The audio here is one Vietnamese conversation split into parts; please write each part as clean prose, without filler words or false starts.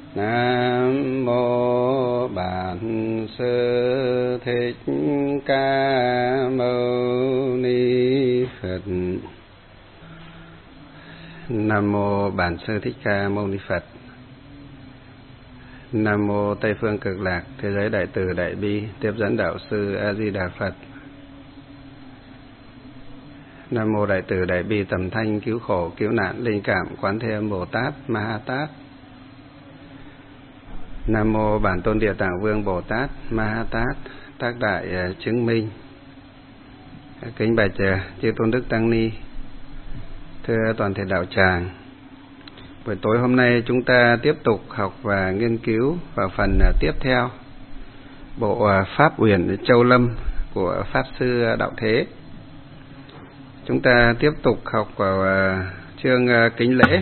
Nam mô Bản Sư Thích Ca Mâu Ni Phật. Nam mô Bản Sư Thích Ca Mâu Ni Phật. Nam mô Tây Phương Cực Lạc Thế Giới Đại Từ Đại Bi Tiếp Dẫn Đạo Sư A Di Đà Phật. Nam mô Đại Từ Đại Bi Tầm Thanh Cứu Khổ Cứu Nạn Linh Cảm Quán Thế Âm Bồ Tát Ma Ha Tát. Nam mô Bản Tôn Địa Tạng Vương Bồ Tát Ma Ha Tát Tác Đại Chứng Minh. Kính bạch chư Tôn Đức Tăng Ni, thưa toàn thể đạo tràng, buổi tối hôm nay chúng ta tiếp tục học và nghiên cứu vào phần tiếp theo bộ Pháp Uyển Châu Lâm của Pháp Sư Đạo Thế. Chúng ta tiếp tục học vào chương kính lễ.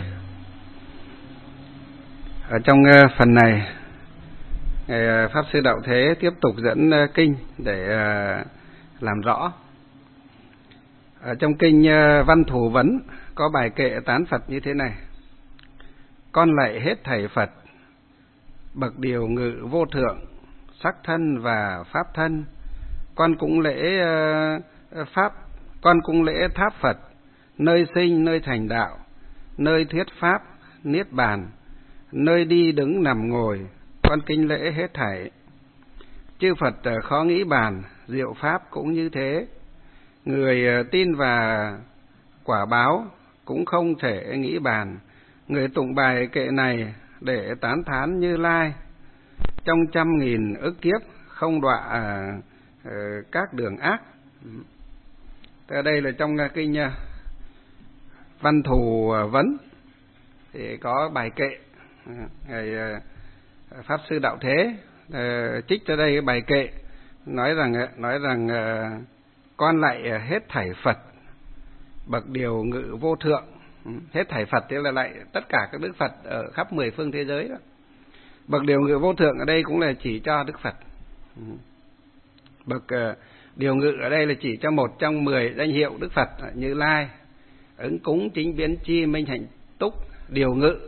Ở trong phần này, Ngài Pháp Sư Đạo Thế tiếp tục dẫn kinh để làm rõ. Ở trong kinh Văn Thủ Vấn có bài kệ tán Phật như thế này: con lạy hết thảy Phật, bậc điều ngự vô thượng, sắc thân và pháp thân. Con cũng lễ tháp Phật, nơi sinh nơi thành đạo, nơi thuyết pháp niết bàn, nơi đi đứng nằm ngồi. Con kính lễ hết thảy. Chư Phật khó nghĩ bàn, diệu pháp cũng như thế. Người tin và quả báo cũng không thể nghĩ bàn. Người tụng bài kệ này để tán thán Như Lai, trong 100.000 ức kiếp không đọa các đường ác. Ở đây là trong kinh Văn Thù Vấn thì có bài kệ. Ngài Pháp Sư Đạo Thế trích cho đây cái bài kệ nói rằng con lạy hết thảy Phật, bậc điều ngự vô thượng. Hết thảy Phật tức là lạy tất cả các đức Phật ở khắp 10 phương thế giới đó. Bậc điều ngự vô thượng ở đây cũng là chỉ cho Đức Phật. Bậc điều ngự ở đây là chỉ cho một trong 10 danh hiệu Đức Phật: Như Lai, Ứng Cúng, Chính Biến Chi, Minh Hạnh Túc, Điều Ngự,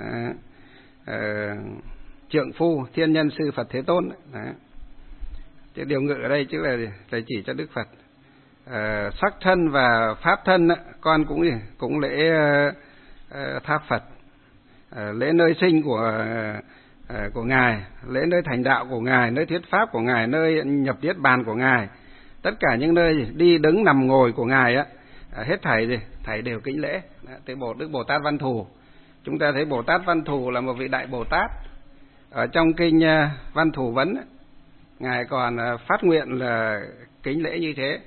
Trượng Phu, Thiên Nhân Sư Phật Thế Tôn. Chứ điều ngự ở đây chứ là chỉ cho Đức Phật. Sắc thân và pháp thân con cũng lễ tháp Phật, lễ nơi sinh của Ngài, lễ nơi thành đạo của Ngài, nơi thuyết pháp của Ngài, nơi nhập niết bàn của Ngài, tất cả những nơi đi đứng nằm ngồi của Ngài hết thảy đều kính lễ. Thế Đức Bồ Tát Văn Thù, chúng ta thấy Bồ Tát Văn Thù là một vị đại Bồ Tát. Ở trong kinh Văn Thù Vấn, Ngài còn phát nguyện là kính lễ như thế.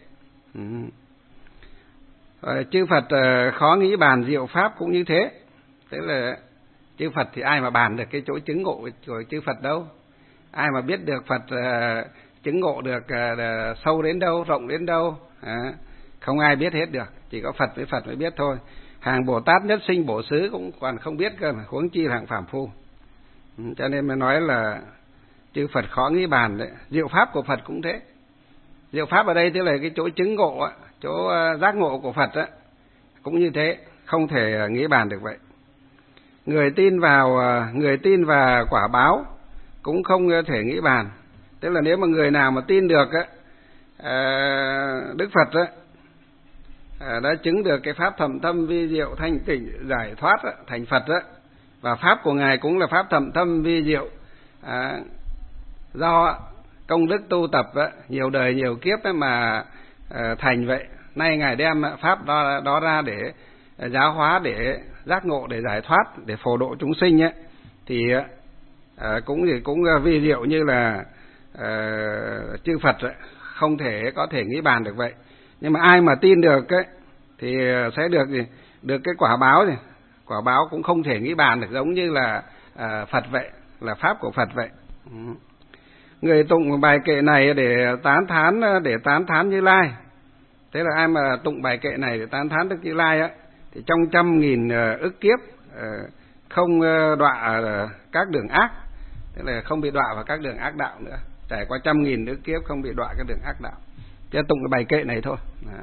Chư Phật khó nghĩ bàn, diệu pháp cũng như thế. Tức là chư Phật thì ai mà bàn được cái chỗ chứng ngộ của chư Phật đâu, ai mà biết được Phật chứng ngộ được sâu đến đâu, rộng đến đâu, không ai biết hết được, chỉ có Phật với Phật mới biết thôi. Hàng Bồ Tát nhất sinh bổ xứ cũng còn không biết cơ mà, huống chi là hạng phàm phu. Cho nên mới nói là chư Phật khó nghĩ bàn đấy. Diệu pháp của Phật cũng thế. Diệu pháp ở đây tức là cái chỗ chứng ngộ, chỗ giác ngộ của Phật cũng như thế, không thể nghĩ bàn được vậy. Người tin vào quả báo cũng không thể nghĩ bàn. Tức là nếu mà người nào mà tin được Đức Phật đã chứng được cái pháp thầm thâm vi diệu thanh tịnh giải thoát thành Phật và pháp của Ngài cũng là pháp thầm thâm vi diệu, do công đức tu tập nhiều đời nhiều kiếp mà thành vậy. Nay Ngài đem pháp đó ra để giáo hóa, để giác ngộ, để giải thoát, để phổ độ chúng sinh thì cũng vi diệu như là chư Phật không thể có thể nghĩ bàn được vậy. Nhưng mà ai mà tin được thì sẽ được cái quả báo gì? Quả báo cũng không thể nghĩ bàn được, giống như là Phật vậy, là pháp của Phật vậy. Người tụng bài kệ này để tán thán Như Lai. Thế là ai mà tụng bài kệ này để tán thán Đức Như Lai thì trong 100.000 ức kiếp không đọa các đường ác, tức là không bị đọa vào các đường ác đạo nữa. Trải qua 100.000 ức kiếp không bị đọa các đường ác đạo. Chỉ tụng cái bài kệ này thôi.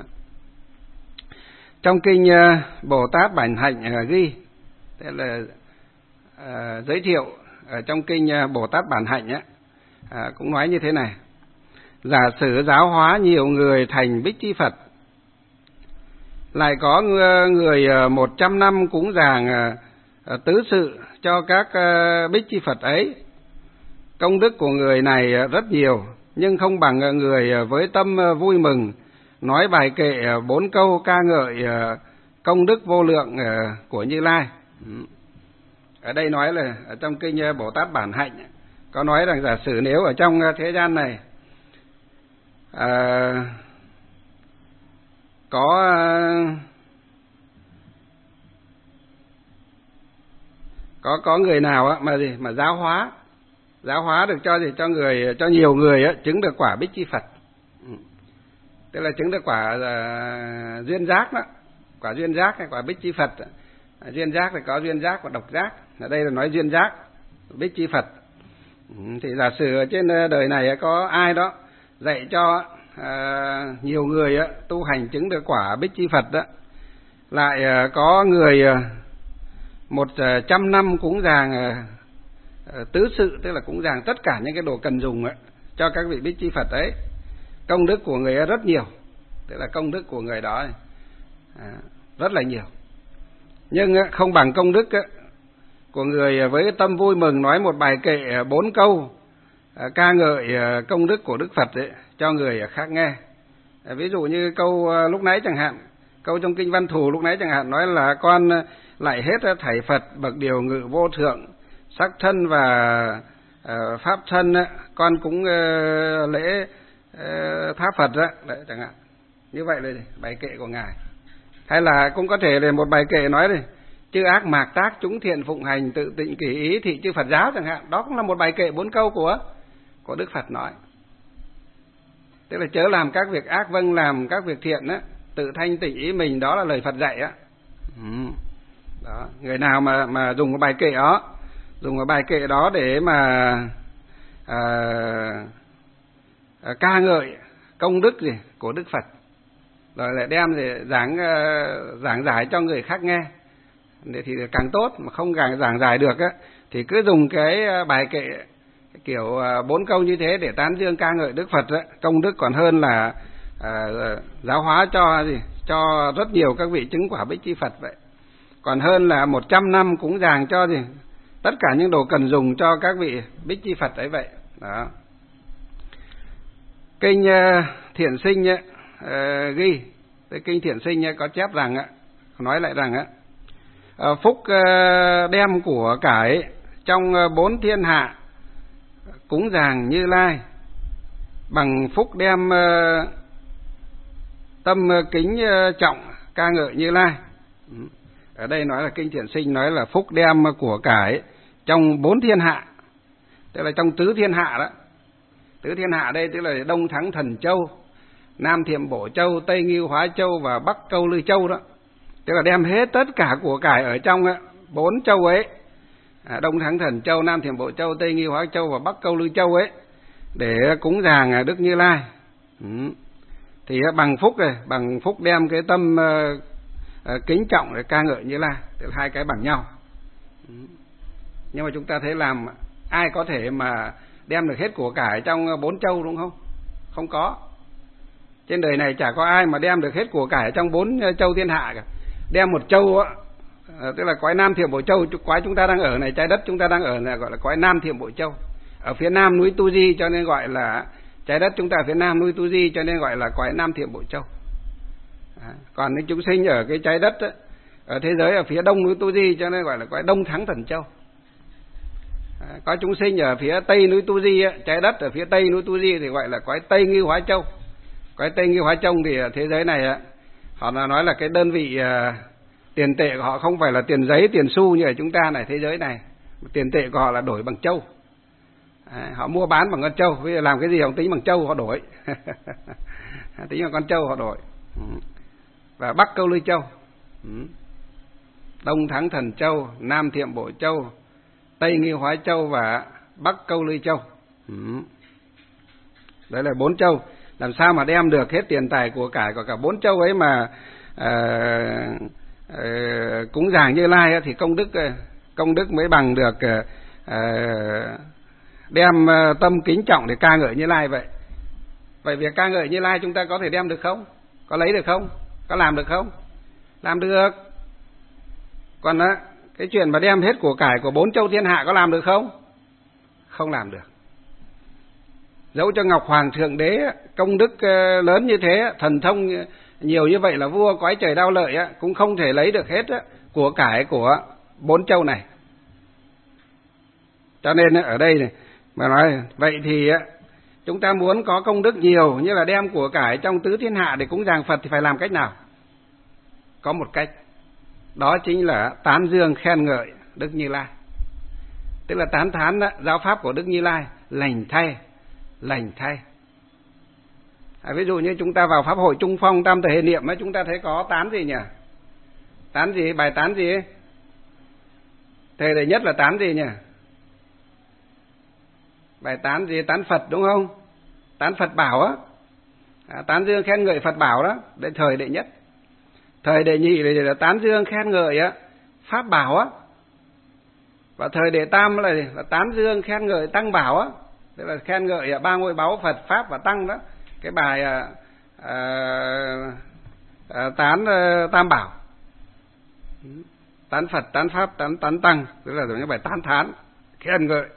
Trong kinh Bồ Tát Bản Hạnh ghi, tức là giới thiệu ở trong kinh Bồ Tát Bản Hạnh á, cũng nói như thế này: giả sử giáo hóa nhiều người thành Bích Chi Phật, lại có người 100 năm cúng dường tứ sự cho các Bích Chi Phật ấy, công đức của người này rất nhiều, nhưng không bằng người với tâm vui mừng nói bài kệ 4 câu ca ngợi công đức vô lượng của Như Lai. Ở đây nói là ở trong kinh Bồ Tát Bản Hạnh có nói rằng giả sử nếu ở trong thế gian này có người nào mà giáo hóa được cho nhiều người chứng được quả Bích Chi Phật, tức là chứng được quả duyên giác đó, quả duyên giác hay quả Bích Chi Phật. Duyên giác thì có duyên giác và độc giác, ở đây là nói duyên giác Bích Chi Phật. Thì giả sử ở trên đời này có ai đó dạy cho nhiều người tu hành chứng được quả Bích Chi Phật đó, lại có người 100 năm cúng dường tứ sự, tức là cúng dường tất cả những cái đồ cần dùng cho các vị Bích Chi Phật ấy, công đức của người rất nhiều, tức là công đức của người đó rất là nhiều, nhưng không bằng công đức của người với tâm vui mừng nói một bài kệ 4 câu ca ngợi công đức của Đức Phật ấy, cho người khác nghe. Ví dụ như câu lúc nãy chẳng hạn, câu trong kinh Văn Thù lúc nãy chẳng hạn nói là con lại hết thảy Phật bậc điều ngự vô thượng, sắc thân và pháp thân con cũng lễ tháp Phật đó, đấy chẳng hạn. Như vậy là bài kệ của ngài. Hay là cũng có thể là một bài kệ nói này: chư ác mạc tác chúng thiện phụng hành tự tịnh kỳ ý thị chư Phật giáo chẳng hạn. Đó cũng là một bài kệ 4 câu của Đức Phật nói. Tức là chớ làm các việc ác, vâng làm các việc thiện á, tự thanh tịnh ý mình, đó là lời Phật dạy á. Đó, người nào mà dùng cái bài kệ đó để mà ca ngợi công đức gì của Đức Phật, rồi lại đem để giảng giải cho người khác nghe, thì càng tốt. Mà không giảng giải được á thì cứ dùng cái bài kệ kiểu 4 câu như thế để tán dương ca ngợi Đức Phật á, công đức còn hơn là giáo hóa cho rất nhiều các vị chứng quả Bích Chi Phật vậy. Còn hơn là 100 năm cúng dường cho tất cả những đồ cần dùng cho các vị Bích Chi Phật ấy vậy. Đó. Kinh Thiện Sinh ghi, cái kinh Thiện Sinh có chép rằng nói lại rằng phúc đem của cải trong 4 thiên hạ cúng dường Như Lai, bằng phúc đem tâm kính trọng ca ngợi Như Lai. Ở đây nói là kinh Thiện Sinh nói là phúc đem của cải trong 4 thiên hạ, tức là trong tứ thiên hạ đó. Tứ thiên hạ đây tức là Đông Thắng Thần Châu, Nam Thiểm Bổ Châu, Tây Ngưu Hóa Châu và Bắc Câu Lư Châu đó. Tức là đem hết tất cả của cải ở trong 4 châu ấy, Đông Thắng Thần Châu, Nam Thiểm Bổ Châu, Tây Ngưu Hóa Châu và Bắc Câu Lư Châu ấy, để cúng dường Đức Như Lai. Thì bằng phúc đem cái tâm kính trọng để ca ngợi Như Lai, tức là hai cái bằng nhau. Nhưng mà chúng ta thấy làm ai có thể mà đem được hết của cải trong 4 châu, đúng không? Không có. Trên đời này chả có ai mà đem được hết của cải trong 4 châu thiên hạ cả. Đem một châu tức là cõi Nam Thiểm Bổ Châu, cõi chúng ta đang ở này, trái đất chúng ta đang ở này gọi là cõi Nam Thiểm Bổ Châu. Ở phía nam núi Tu Di cho nên gọi là trái đất chúng ta ở phía nam núi Tu Di cho nên gọi là cõi Nam Thiểm Bổ Châu. Còn những chúng sinh ở cái trái đất ở thế giới ở phía đông núi Tu Di cho nên gọi là cõi Đông Thắng Thần Châu. Có chúng sinh ở phía tây núi Tu Di, trái đất ở phía tây núi Tu Di thì gọi là cõi Tây Ngưu Hóa Châu. Cõi Tây Ngưu Hóa Châu thì ở thế giới này họ nói là cái đơn vị tiền tệ của họ không phải là tiền giấy, tiền xu như ở chúng ta này, thế giới này. Tiền tệ của họ là đổi bằng châu. Họ mua bán bằng con châu, bây giờ làm cái gì họ tính bằng châu họ đổi. Tính bằng con châu họ đổi. Và Bắc Câu Lư Châu, Đông Thắng Thần Châu, Nam Thiểm Bổ Châu, Tây Ngưu Hóa Châu và Bắc Câu Lư Châu. Đấy là 4 châu. Làm sao mà đem được hết tiền tài của cải của cả 4 châu ấy mà cúng dường Như Lai thì công đức mới bằng được đem tâm kính trọng để ca ngợi Như Lai vậy. Vậy việc ca ngợi Như Lai chúng ta có thể đem được không? Có lấy được không? Có làm được không? Làm được. Còn cái chuyện mà đem hết của cải của 4 châu thiên hạ có làm được không? Không làm được. Dẫu cho Ngọc Hoàng Thượng Đế công đức lớn như thế, thần thông nhiều như vậy là vua cõi trời Đao Lợi cũng không thể lấy được hết của cải của 4 châu này. Cho nên ở đây này mà nói vậy thì chúng ta muốn có công đức nhiều như là đem của cải trong tứ thiên hạ để cúng dường Phật thì phải làm cách nào? Có một cách, đó chính là tán dương khen ngợi Đức Như Lai. Tức là tán thán giáo pháp của Đức Như Lai, lành thay, lành thay. Ví dụ như chúng ta vào pháp hội Trung Phong Tam Thời Hệ Niệm chúng ta thấy có tán gì nhỉ? Tán gì? Bài tán gì? Thầy đệ nhất là tán gì nhỉ? Bài tán gì? Tán Phật đúng không? Tán Phật bảo á, tán dương khen ngợi Phật bảo đó, để thời đệ nhất. Thời đệ nhị là tán dương khen ngợi Pháp bảo á, và thời đệ tam là tán dương khen ngợi Tăng bảo á, tức là khen ngợi 3 ngôi báu Phật, Pháp và Tăng đó. Cái bài tán Tam bảo, tán Phật, tán Pháp, tán Tăng, tức là những bài tán thán khen ngợi.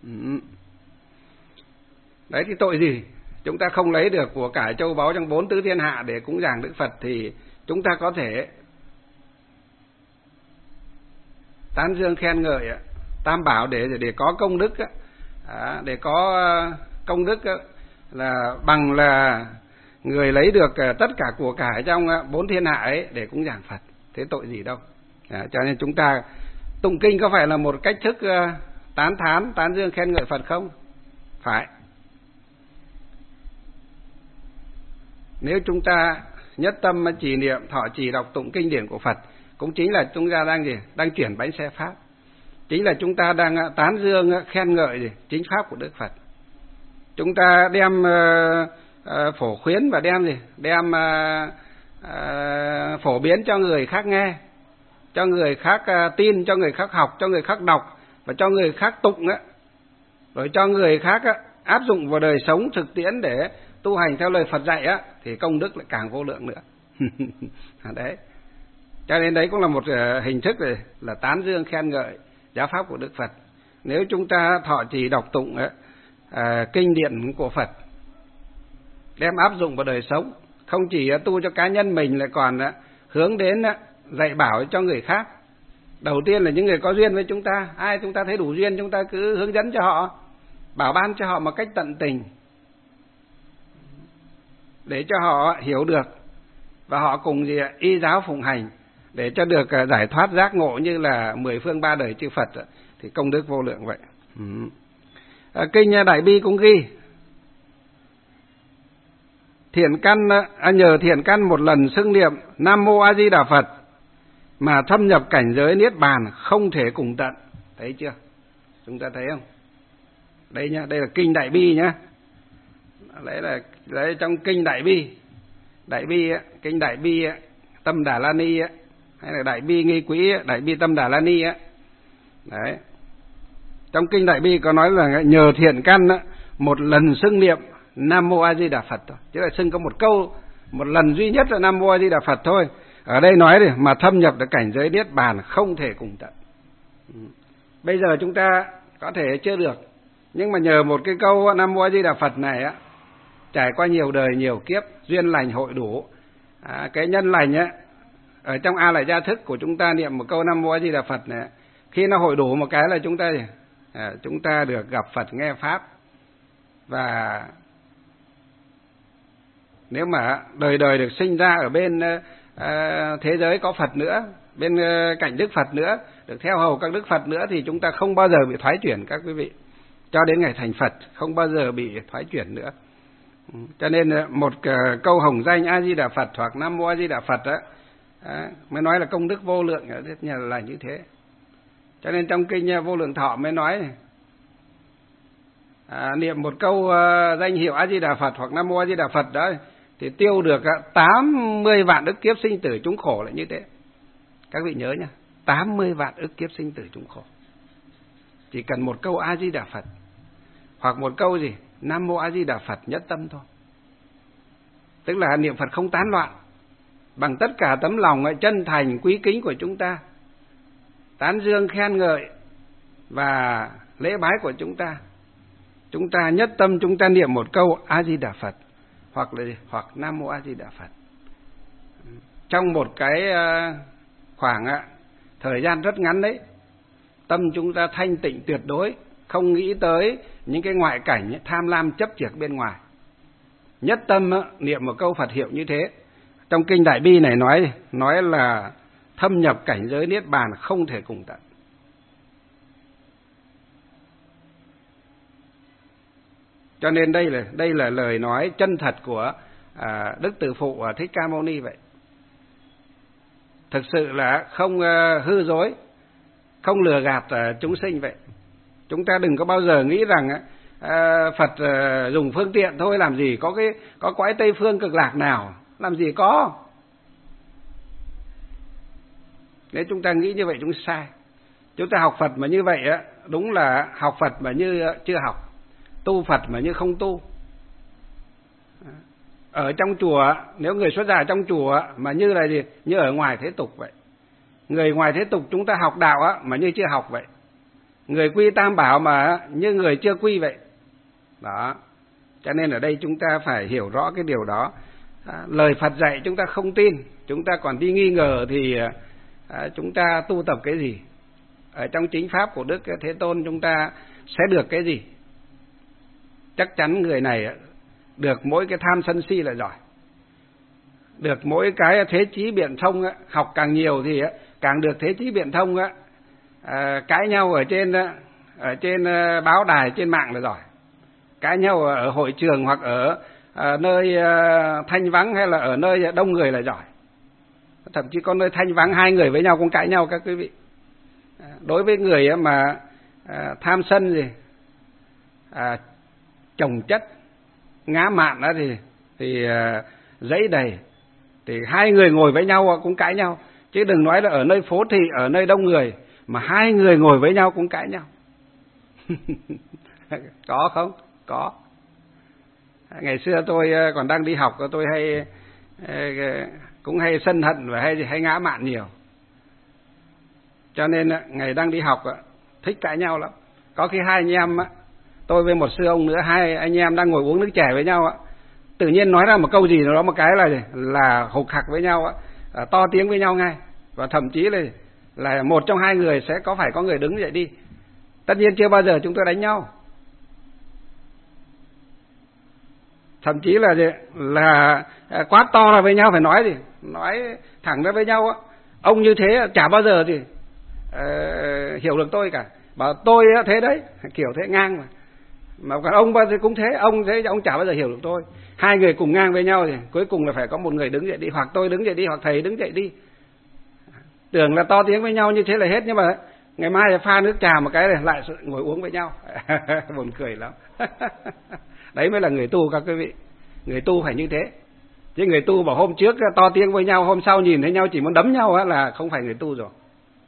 Đấy thì tội gì chúng ta không lấy được của cải châu báu trong 4 tứ thiên hạ để cúng dường Đức Phật, thì chúng ta có thể tán dương khen ngợi Tam bảo để có công đức để có công đức là bằng là người lấy được tất cả của cải trong 4 thiên hạ ấy để cúng dường Phật. Thế tội gì đâu. Cho nên chúng ta tụng kinh có phải là một cách thức tán thán, tán dương khen ngợi Phật không? Phải. Nếu chúng ta nhất tâm trì niệm, thọ trì đọc tụng kinh điển của Phật, cũng chính là chúng ta đang gì? Đang chuyển bánh xe Pháp. Chính là chúng ta đang tán dương khen ngợi gì? Chính pháp của Đức Phật. Chúng ta đem phổ khuyến và đem gì? Đem phổ biến cho người khác nghe, cho người khác tin, cho người khác học, cho người khác đọc và cho người khác tụng rồi cho người khác áp dụng vào đời sống thực tiễn để tu hành theo lời Phật dạy thì công đức lại càng vô lượng nữa. Đấy. Cho nên đấy cũng là một hình thức là tán dương khen ngợi giáo pháp của Đức Phật. Nếu chúng ta thọ trì đọc tụng kinh điển của Phật, đem áp dụng vào đời sống, không chỉ tu cho cá nhân mình lại còn hướng đến dạy bảo cho người khác. Đầu tiên là những người có duyên với chúng ta, ai chúng ta thấy đủ duyên chúng ta cứ hướng dẫn cho họ, bảo ban cho họ một cách tận tình, để cho họ hiểu được và họ cùng y giáo phụng hành để cho được giải thoát giác ngộ như là 10 phương 3 đời chư Phật, thì công đức vô lượng vậy. Kinh Đại Bi cũng ghi thiện căn, nhờ thiện căn một lần xưng niệm Nam Mô A Di Đà Phật mà thâm nhập cảnh giới niết bàn không thể cùng tận. Thấy chưa? Chúng ta thấy không? Đây nhá, đây là kinh Đại Bi nhá. Đấy trong kinh Đại Bi. Đại Bi kinh Đại Bi Tâm Đà La Ni hay là Đại Bi Nghi Quỹ, Đại Bi Tâm Đà La Ni Đấy. Trong kinh Đại Bi có nói là nhờ thiện căn một lần xưng niệm Nam Mô A Di Đà Phật thôi, chứ là xưng có một câu, một lần duy nhất là Nam Mô A Di Đà Phật thôi. Ở đây nói để mà thâm nhập được cảnh giới niết bàn không thể cùng tận. Bây giờ chúng ta có thể chưa được, nhưng mà nhờ một cái câu Nam Mô A Di Đà Phật này trải qua nhiều đời nhiều kiếp, duyên lành hội đủ, cái nhân lành ở trong A Lại Gia Thức của chúng ta niệm một câu Nam Mô A Di Đà Phật này, khi nó hội đủ một cái là chúng ta được gặp Phật nghe pháp. Và nếu mà đời đời được sinh ra ở bên thế giới có Phật nữa, bên cạnh Đức Phật nữa, được theo hầu các Đức Phật nữa, thì chúng ta không bao giờ bị thoái chuyển các quý vị. Cho đến ngày thành Phật không bao giờ bị thoái chuyển nữa. Cho nên một câu hồng danh A Di Đà Phật hoặc Nam Mô A Di Đà Phật mới nói là công đức vô lượng, là như thế. Cho nên trong kinh Vô Lượng Thọ mới nói niệm một câu danh hiệu A Di Đà Phật hoặc Nam Mô A Di Đà Phật đó thì tiêu được 80 vạn ức kiếp sinh tử chúng khổ, lại như thế. Các vị nhớ nhá, 80 vạn ức kiếp sinh tử chúng khổ. chỉ cần một câu A Di Đà Phật hoặc một câu gì Nam Mô A Di Đà Phật nhất tâm thôi. Tức là niệm Phật không tán loạn, bằng tất cả tấm lòng chân thành quý kính của chúng ta, tán dương khen ngợi và lễ bái của chúng ta nhất tâm chúng ta niệm một câu A Di Đà Phật hoặc Nam Mô A Di Đà Phật. Trong một cái khoảng thời gian rất ngắn đấy, tâm chúng ta thanh tịnh tuyệt đối, không nghĩ tới những cái ngoại cảnh tham lam chấp chược bên ngoài. Nhất tâm niệm một câu Phật hiệu như thế. Trong kinh Đại Bi này nói là thâm nhập cảnh giới niết bàn không thể cùng tận. Cho nên đây là lời nói chân thật của Đức Từ Phụ Thích Ca Mâu Ni vậy. Thực sự là không hư dối, không lừa gạt chúng sinh vậy. Chúng ta đừng có bao giờ nghĩ rằng Phật dùng phương tiện thôi, làm gì có cõi Tây Phương Cực Lạc nào, làm gì có. Nếu chúng ta nghĩ như vậy chúng sai. Chúng ta học Phật mà như vậy đúng là học Phật mà như chưa học, tu Phật mà như không tu. Ở trong chùa, nếu người xuất gia trong chùa mà như là gì? Như ở ngoài thế tục vậy. Người ngoài thế tục chúng ta học đạo mà như chưa học vậy. Người quy Tam Bảo mà như người chưa quy vậy. Đó. Cho nên ở đây chúng ta phải hiểu rõ cái điều đó. Lời Phật dạy chúng ta không tin, chúng ta còn đi nghi ngờ thì chúng ta tu tập cái gì? Ở trong chính pháp của Đức Thế Tôn chúng ta sẽ được cái gì? Chắc chắn người này được mỗi cái tham sân si là giỏi, được mỗi cái thế chí biện thông, học càng nhiều thì càng được thế chí biện thông, cãi nhau ở trên báo đài, trên mạng là giỏi, cãi nhau ở hội trường hoặc ở nơi thanh vắng hay là ở nơi đông người là giỏi. Thậm chí có nơi thanh vắng hai người với nhau cũng cãi nhau các quý vị. Đối với người mà tham sân gì, chồng chất, ngã mạn đó thì giấy đầy, thì hai người ngồi với nhau cũng cãi nhau, chứ đừng nói là ở nơi phố thị, ở nơi đông người mà hai người ngồi với nhau cũng cãi nhau. Có không? Có. Ngày xưa tôi còn đang đi học, tôi cũng hay sân hận và hay ngã mạn nhiều. Cho nên ngày đang đi học thích cãi nhau lắm. Có khi hai anh em, tôi với một sư ông nữa, hai anh em đang ngồi uống nước chè với nhau, tự nhiên nói ra một câu gì đó, một cái là hục hặc với nhau, to tiếng với nhau ngay. Và thậm chí là một trong hai người sẽ phải có người đứng dậy đi. Tất nhiên chưa bao giờ chúng tôi đánh nhau. Thậm chí là quát to ra với nhau, phải nói thẳng ra với nhau. Ông như thế chả bao giờ thì hiểu được tôi cả. Bảo tôi thế đấy, kiểu thế ngang mà còn ông bao giờ cũng thế, ông chả bao giờ hiểu được tôi. Hai người cùng ngang với nhau thì cuối cùng là phải có một người đứng dậy đi, hoặc tôi đứng dậy đi, hoặc thầy đứng dậy đi. Tưởng là to tiếng với nhau như thế là hết, nhưng mà ngày mai pha nước trà một cái này lại ngồi uống với nhau. Buồn cười lắm. Đấy mới là người tu các quý vị. Người tu phải như thế. Chứ người tu bảo hôm trước to tiếng với nhau, hôm sau nhìn thấy nhau chỉ muốn đấm nhau là không phải người tu rồi.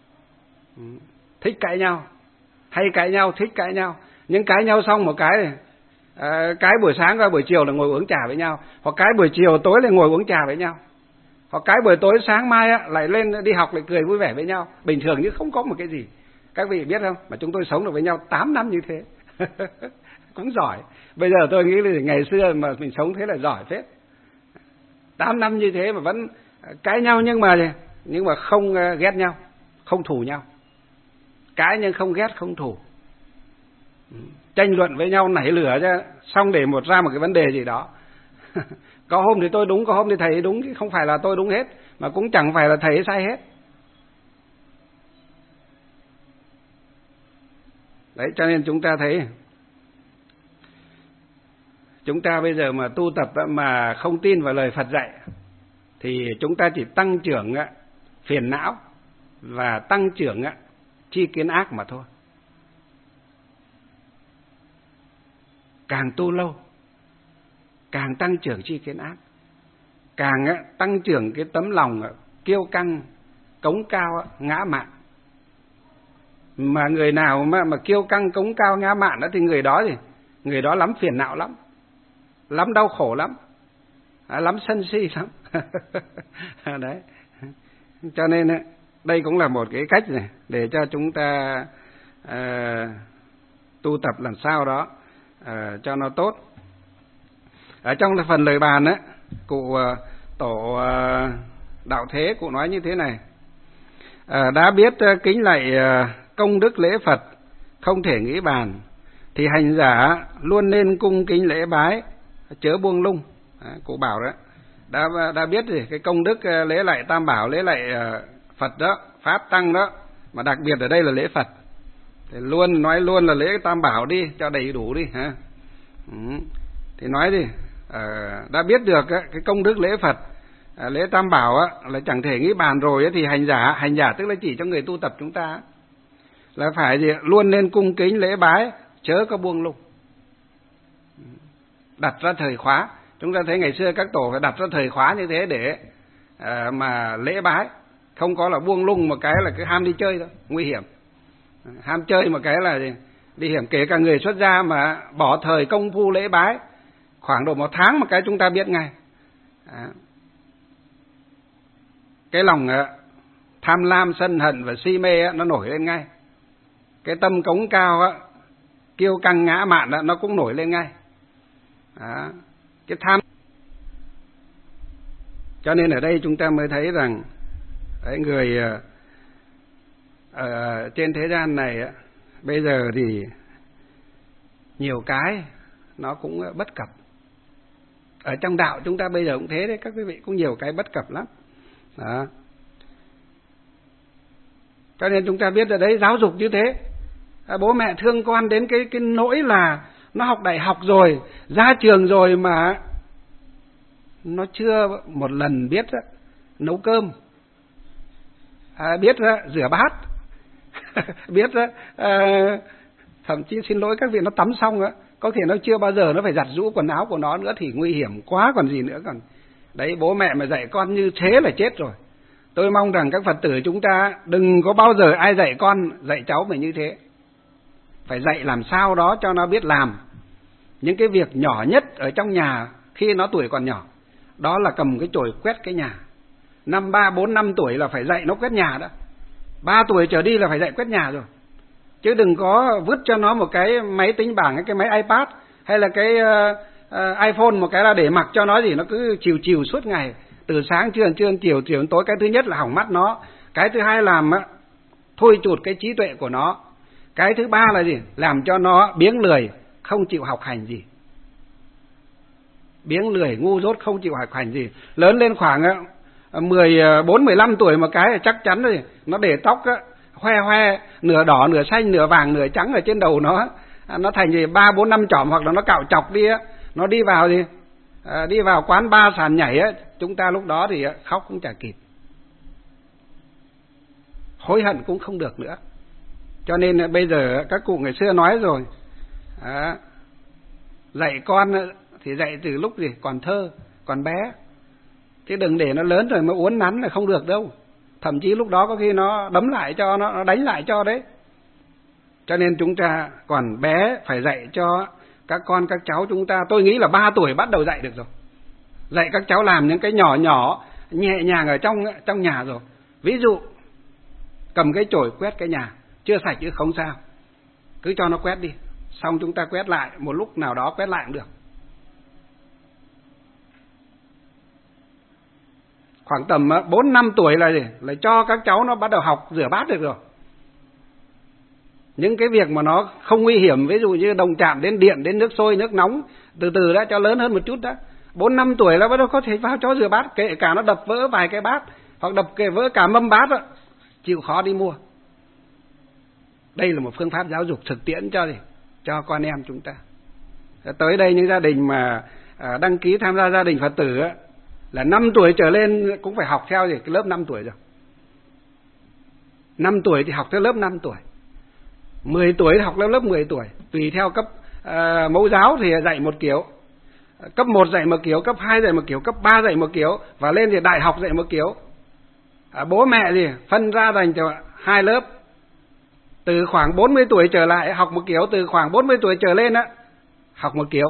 Thích cãi nhau, hay cãi nhau, thích cãi nhau. Nhưng cãi nhau xong một cái buổi sáng và buổi chiều là ngồi uống trà với nhau, hoặc cái buổi chiều tối là ngồi uống trà với nhau, hoặc cái buổi tối sáng mai lại lên đi học lại cười vui vẻ với nhau, bình thường chứ không có một cái gì. Các vị biết không, mà chúng tôi sống được với nhau 8 năm như thế. Cũng giỏi. Bây giờ tôi nghĩ là ngày xưa mà mình sống thế là giỏi phết. 8 năm như thế mà vẫn cãi nhau, nhưng mà không ghét nhau, không thù nhau. Cãi nhưng không ghét, không thù. Tranh luận với nhau nảy lửa ra, xong để ra một cái vấn đề gì đó. Có hôm thì tôi đúng, có hôm thì thầy đúng, chứ không phải là tôi đúng hết, mà cũng chẳng phải là thầy sai hết. Đấy, cho nên chúng ta thấy, chúng ta bây giờ mà tu tập mà không tin vào lời Phật dạy thì chúng ta chỉ tăng trưởng phiền não và tăng trưởng chi kiến ác mà thôi. Càng tu lâu càng tăng trưởng chi kiến ác, càng tăng trưởng cái tấm lòng kiêu căng, cống cao, ngã mạn. Mà người nào mà kiêu căng cống cao ngã mạn đó thì người đó lắm phiền não lắm, lắm đau khổ lắm, lắm sân si lắm. Đấy. Cho nên đây cũng là một cái cách này để cho chúng ta tu tập làm sao đó cho nó tốt. Ở trong phần lời bàn á, cụ tổ Đạo Thế cụ nói như thế này: đã biết kính lạy công đức lễ Phật không thể nghĩ bàn, thì hành giả luôn nên cung kính lễ bái, chớ buông lung. Cụ bảo đó, đã biết gì cái công đức lễ lạy Tam Bảo, lễ lạy Phật đó, Pháp Tăng đó, mà đặc biệt ở đây là lễ Phật, thì nói luôn là lễ Tam Bảo đi cho đầy đủ đi ha. Thì nói đi, đã biết được cái công đức lễ Phật, lễ Tam Bảo là chẳng thể nghĩ bàn rồi, thì hành giả tức là chỉ cho người tu tập chúng ta là phải gì luôn nên cung kính lễ bái, chớ có buông lung. Đặt ra thời khóa, chúng ta thấy ngày xưa các tổ phải đặt ra thời khóa như thế để mà lễ bái, không có là buông lung một cái là cứ ham đi chơi thôi, nguy hiểm. Ham chơi một cái là gì? Đi hiểm. Kể cả người xuất gia mà bỏ thời công phu lễ bái khoảng độ 1 tháng một cái chúng ta biết ngay. Cái lòng tham lam, sân hận và si mê nó nổi lên ngay. Cái tâm cống cao kiêu căng ngã mạn nó cũng nổi lên ngay. Cái tham. Cho nên ở đây chúng ta mới thấy rằng người ở trên thế gian này bây giờ thì nhiều cái nó cũng bất cập. Ở trong đạo chúng ta bây giờ cũng thế đấy, các quý vị, cũng nhiều cái bất cập lắm. Đó. Cho nên chúng ta biết ở đấy giáo dục như thế. Bố mẹ thương con đến cái nỗi là nó học đại học rồi, ra trường rồi mà nó chưa một lần biết nấu cơm, biết rửa bát, biết thậm chí xin lỗi các vị, nó tắm xong có thể nó chưa bao giờ nó phải giặt giũ quần áo của nó nữa thì nguy hiểm quá còn gì nữa. Còn đấy, bố mẹ mà dạy con như thế là chết rồi. Tôi mong rằng các Phật tử chúng ta đừng có bao giờ ai dạy con, dạy cháu mình như thế. Phải dạy làm sao đó cho nó biết làm những cái việc nhỏ nhất ở trong nhà khi nó tuổi còn nhỏ. Đó là cầm cái chổi quét cái nhà. 3, 4, 5 tuổi là phải dạy nó quét nhà đó. 3 tuổi trở đi là phải dạy quét nhà rồi. Chứ đừng có vứt cho nó một cái máy tính bảng, cái máy iPad hay là cái iPhone một cái là để mặc cho nó gì, nó cứ chiều suốt ngày, từ sáng trưa chiều tối. Cái thứ nhất là hỏng mắt nó, cái thứ hai làm thôi chụt cái trí tuệ của nó, cái thứ ba là gì, làm cho nó biếng lười, không chịu học hành gì, biếng lười ngu dốt không chịu học hành gì. Lớn lên khoảng 14, 15 tuổi một cái chắc chắn rồi, nó để tóc hoe nửa đỏ nửa xanh nửa vàng nửa trắng ở trên đầu nó thành gì 3, 4, 5 chỏm, hoặc là nó cạo chọc đi nó đi vào gì đi vào quán bar sàn nhảy chúng ta lúc đó thì khóc cũng chả kịp, hối hận cũng không được nữa. Cho nên bây giờ các cụ ngày xưa nói rồi, dạy con thì dạy từ lúc gì còn thơ, còn bé, chứ đừng để nó lớn rồi mới uốn nắn là không được đâu. Thậm chí lúc đó có khi nó đấm lại cho, nó đánh lại cho đấy. Cho nên chúng ta còn bé phải dạy cho các con các cháu chúng ta. Tôi nghĩ là 3 tuổi bắt đầu dạy được rồi. Dạy các cháu làm những cái nhỏ nhỏ nhẹ nhàng ở trong nhà rồi. Ví dụ cầm cái chổi quét cái nhà, chưa sạch chứ không sao, cứ cho nó quét đi, xong chúng ta quét lại, một lúc nào đó quét lại cũng được. Khoảng tầm 4, 5 tuổi là gì? Là cho các cháu nó bắt đầu học rửa bát được rồi. Những cái việc mà nó không nguy hiểm, ví dụ như đồng chạm đến điện, đến nước sôi, nước nóng, từ từ đã, cho lớn hơn một chút đó. 4, 5 tuổi là bắt đầu có thể vào cho rửa bát, kể cả nó đập vỡ vài cái bát, hoặc đập vỡ cả mâm bát đó, chịu khó đi mua. Đây là một phương pháp giáo dục thực tiễn cho con em chúng ta. Tới đây những gia đình mà đăng ký tham gia gia đình Phật tử là 5 tuổi trở lên cũng phải học theo cái lớp 5 tuổi rồi. 5 tuổi thì học theo lớp 5 tuổi. 10 tuổi thì học lớp 10 tuổi. Tùy theo cấp mẫu giáo thì dạy một kiểu, cấp 1 dạy một kiểu, cấp 2 dạy một kiểu, cấp 3 dạy một kiểu, và lên thì đại học dạy một kiểu. Bố mẹ thì phân ra dành cho 2 lớp. Từ khoảng 40 tuổi trở lại học một kiểu, từ khoảng 40 tuổi trở lên á học một kiểu.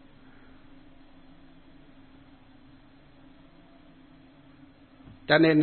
Cho nên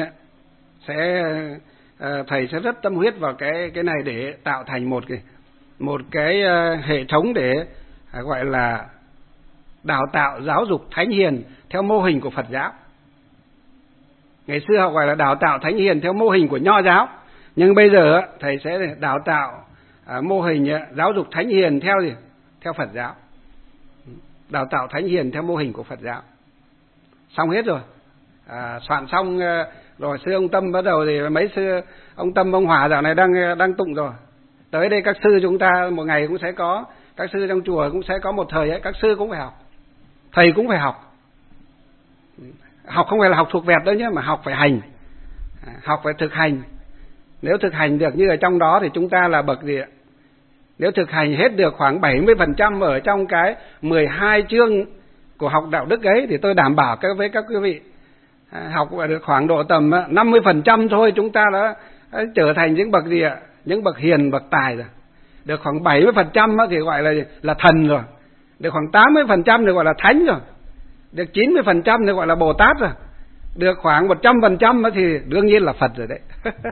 thầy sẽ rất tâm huyết vào cái này để tạo thành một cái hệ thống để gọi là đào tạo giáo dục thánh hiền theo mô hình của Phật giáo. Ngày xưa họ gọi là đào tạo thánh hiền theo mô hình của Nho giáo, nhưng bây giờ thầy sẽ đào tạo mô hình giáo dục thánh hiền theo Phật giáo. Đào tạo thánh hiền theo mô hình của Phật giáo. Xong hết rồi. Soạn xong rồi sư ông Tâm bắt đầu thì mấy sư ông Tâm ông Hòa dạo này đang tụng rồi. Tới đây các sư chúng ta một ngày cũng sẽ có, các sư trong chùa cũng sẽ có một thời ấy, các sư cũng phải học, thầy cũng phải học. Học không phải là học thuộc vẹt đâu nhé, mà học phải hành, học phải thực hành. Nếu thực hành được như ở trong đó thì chúng ta là bậc gì ạ? Nếu thực hành hết được khoảng 70% ở trong cái 12 chương của học đạo đức ấy thì tôi đảm bảo với các quý vị học được khoảng độ tầm 50% thôi, chúng ta đã trở thành những bậc gì ạ? Những bậc hiền, bậc tài rồi. Được khoảng 70% thì gọi là thần rồi. Được khoảng 80% thì gọi là thánh rồi. Được 90% thì gọi là Bồ Tát rồi. Được khoảng 100% thì đương nhiên là Phật rồi đấy.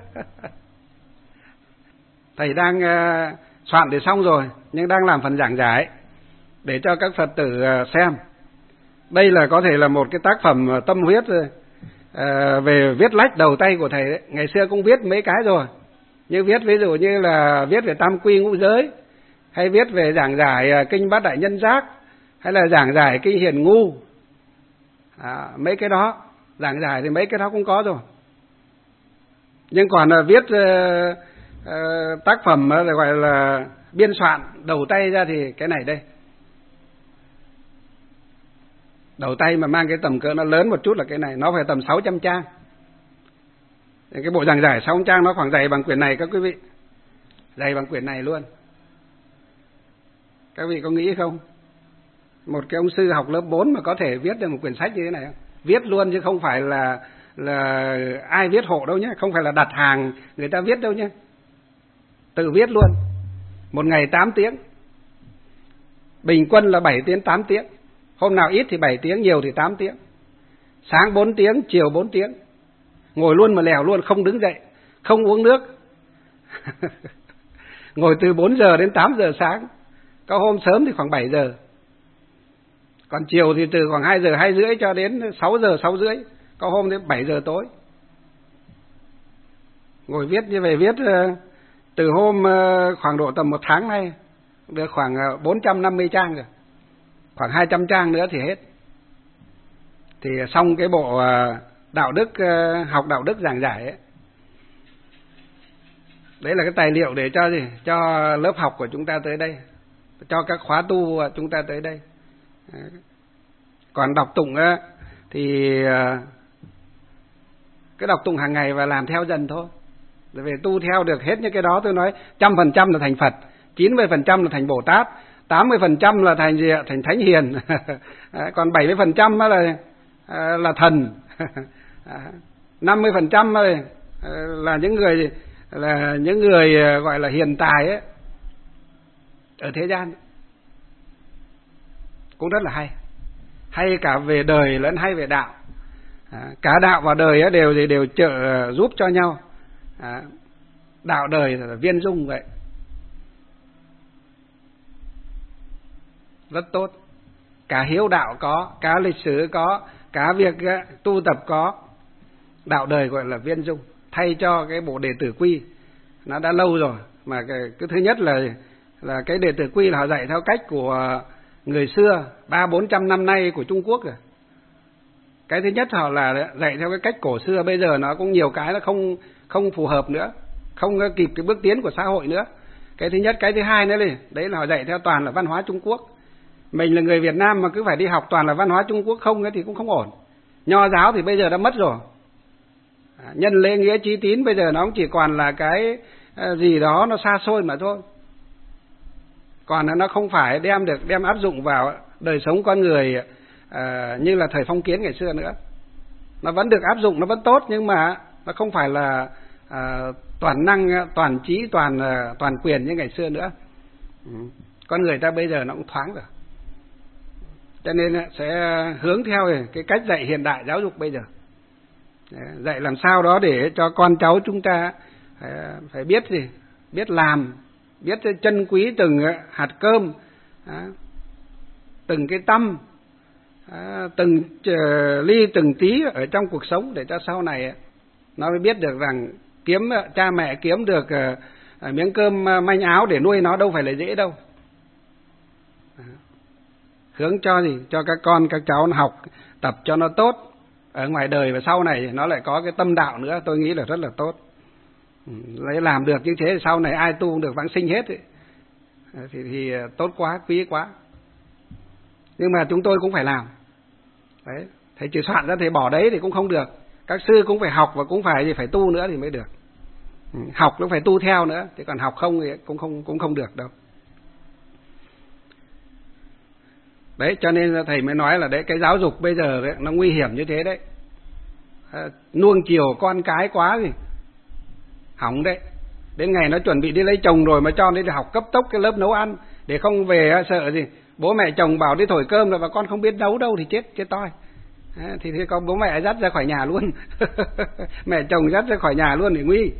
Thầy đang soạn để xong rồi, nhưng đang làm phần giảng giải để cho các Phật tử xem. Đây là có thể là một cái tác phẩm tâm huyết về viết lách đầu tay của thầy đấy. Ngày xưa cũng viết mấy cái rồi, nhưng viết ví dụ như là viết về tam quy ngũ giới, hay viết về giảng giải kinh bát đại nhân giác, hay là giảng giải kinh hiền ngu, mấy cái đó giảng giải thì mấy cái đó cũng có rồi. Nhưng còn là viết tác phẩm gọi là biên soạn đầu tay ra thì cái này đây. Đầu tay mà mang cái tầm cỡ nó lớn một chút là cái này, nó phải tầm 600 trang. Cái bộ giảng giải 600 trang nó khoảng dày bằng quyển này các quý vị. Dày bằng quyển này luôn. Các vị có nghĩ không? Một cái ông sư học lớp 4 mà có thể viết được một quyển sách như thế này không? Viết luôn chứ không phải là ai viết hộ đâu nhé, không phải là đặt hàng người ta viết đâu nhé. Tự viết luôn. Một ngày 8 tiếng. Bình quân là 7 đến 8 tiếng. Hôm nào ít thì 7 tiếng, nhiều thì 8 tiếng. Sáng 4 tiếng, chiều 4 tiếng. Ngồi luôn mà lèo luôn, không đứng dậy, không uống nước. Ngồi từ 4 giờ đến 8 giờ sáng. Có hôm sớm thì khoảng 7 giờ. Còn chiều thì từ khoảng 2 giờ 2 rưỡi cho đến 6 giờ 6 rưỡi. Có hôm đến 7 giờ tối. Ngồi viết như vậy, viết từ hôm khoảng độ tầm 1 tháng nay được khoảng 450 trang rồi. Khoảng 200 trang nữa thì hết. Thì xong cái bộ đạo đức, học đạo đức giảng giải ấy. Đấy là cái tài liệu để cho gì? Cho lớp học của chúng ta tới đây, cho các khóa tu chúng ta tới đây. Còn đọc tụng thì cái đọc tụng hàng ngày và làm theo dần thôi. Về tu theo được hết những cái đó tôi nói 100% là thành Phật, 90% là thành Bồ Tát, 80% là thành gì ạ? Thành Thánh Hiền. Còn 70% là thần. 50% là những người gọi là hiền tài ấy, ở thế gian. Cũng rất là hay. Hay cả về đời lẫn hay về đạo. Cả đạo và đời đều trợ giúp cho nhau. Đạo đời là viên dung vậy. Rất tốt. Cả hiếu đạo có, cả lịch sử có, cả việc tu tập có. Đạo đời gọi là viên dung. Thay cho cái bộ đệ tử quy, nó đã lâu rồi. Mà cái thứ nhất là cái đệ tử quy là họ dạy theo cách của người xưa 300-400 năm nay của Trung Quốc rồi. Cái thứ nhất họ là dạy theo cái cách cổ xưa, bây giờ nó cũng nhiều cái nó không phù hợp nữa, không kịp cái bước tiến của xã hội nữa. Cái thứ nhất, cái thứ hai nữa đấy là họ dạy theo toàn là văn hóa Trung Quốc. Mình là người Việt Nam mà cứ phải đi học toàn là văn hóa Trung Quốc không thì cũng không ổn. Nho giáo thì bây giờ đã mất rồi. Nhân lễ nghĩa trí tín bây giờ nó cũng chỉ còn là cái gì đó nó xa xôi mà thôi. Còn nó không phải đem áp dụng vào đời sống con người như là thời phong kiến ngày xưa nữa. Nó vẫn được áp dụng, nó vẫn tốt, nhưng mà nó không phải là toàn năng, toàn trí, toàn quyền như ngày xưa nữa. Con người ta bây giờ nó cũng thoáng rồi, cho nên sẽ hướng theo cái cách dạy hiện đại giáo dục bây giờ. Dạy làm sao đó để cho con cháu chúng ta phải biết gì, biết làm, biết trân quý từng hạt cơm, từng cái tâm, từng ly từng tí ở trong cuộc sống, để cho sau này nó mới biết được rằng cha mẹ kiếm được miếng cơm manh áo để nuôi nó đâu phải là dễ đâu. Hướng cho gì, cho các con các cháu nó học tập cho nó tốt ở ngoài đời, và sau này nó lại có cái tâm đạo nữa, tôi nghĩ là rất là tốt. Lấy làm được như thế thì sau này ai tu cũng được vãng sinh hết ấy. Thì tốt quá, quý quá. Nhưng mà chúng tôi cũng phải làm. Đấy, thầy chỉ soạn ra thầy bỏ đấy thì cũng không được. Các sư cũng phải học và cũng phải tu nữa thì mới được. Học cũng phải tu theo nữa, chứ còn học không thì cũng không được đâu. Đấy, cho nên thầy mới nói là đấy, cái giáo dục bây giờ đấy, nó nguy hiểm như thế đấy. Nuông chiều con cái quá gì hỏng đấy. Đến ngày nó chuẩn bị đi lấy chồng rồi mà cho nó đi học cấp tốc cái lớp nấu ăn, để không về sợ gì bố mẹ chồng bảo đi thổi cơm rồi mà con không biết nấu đâu thì chết toi. Thì có bố mẹ dắt ra khỏi nhà luôn. Mẹ chồng dắt ra khỏi nhà luôn thì nguy.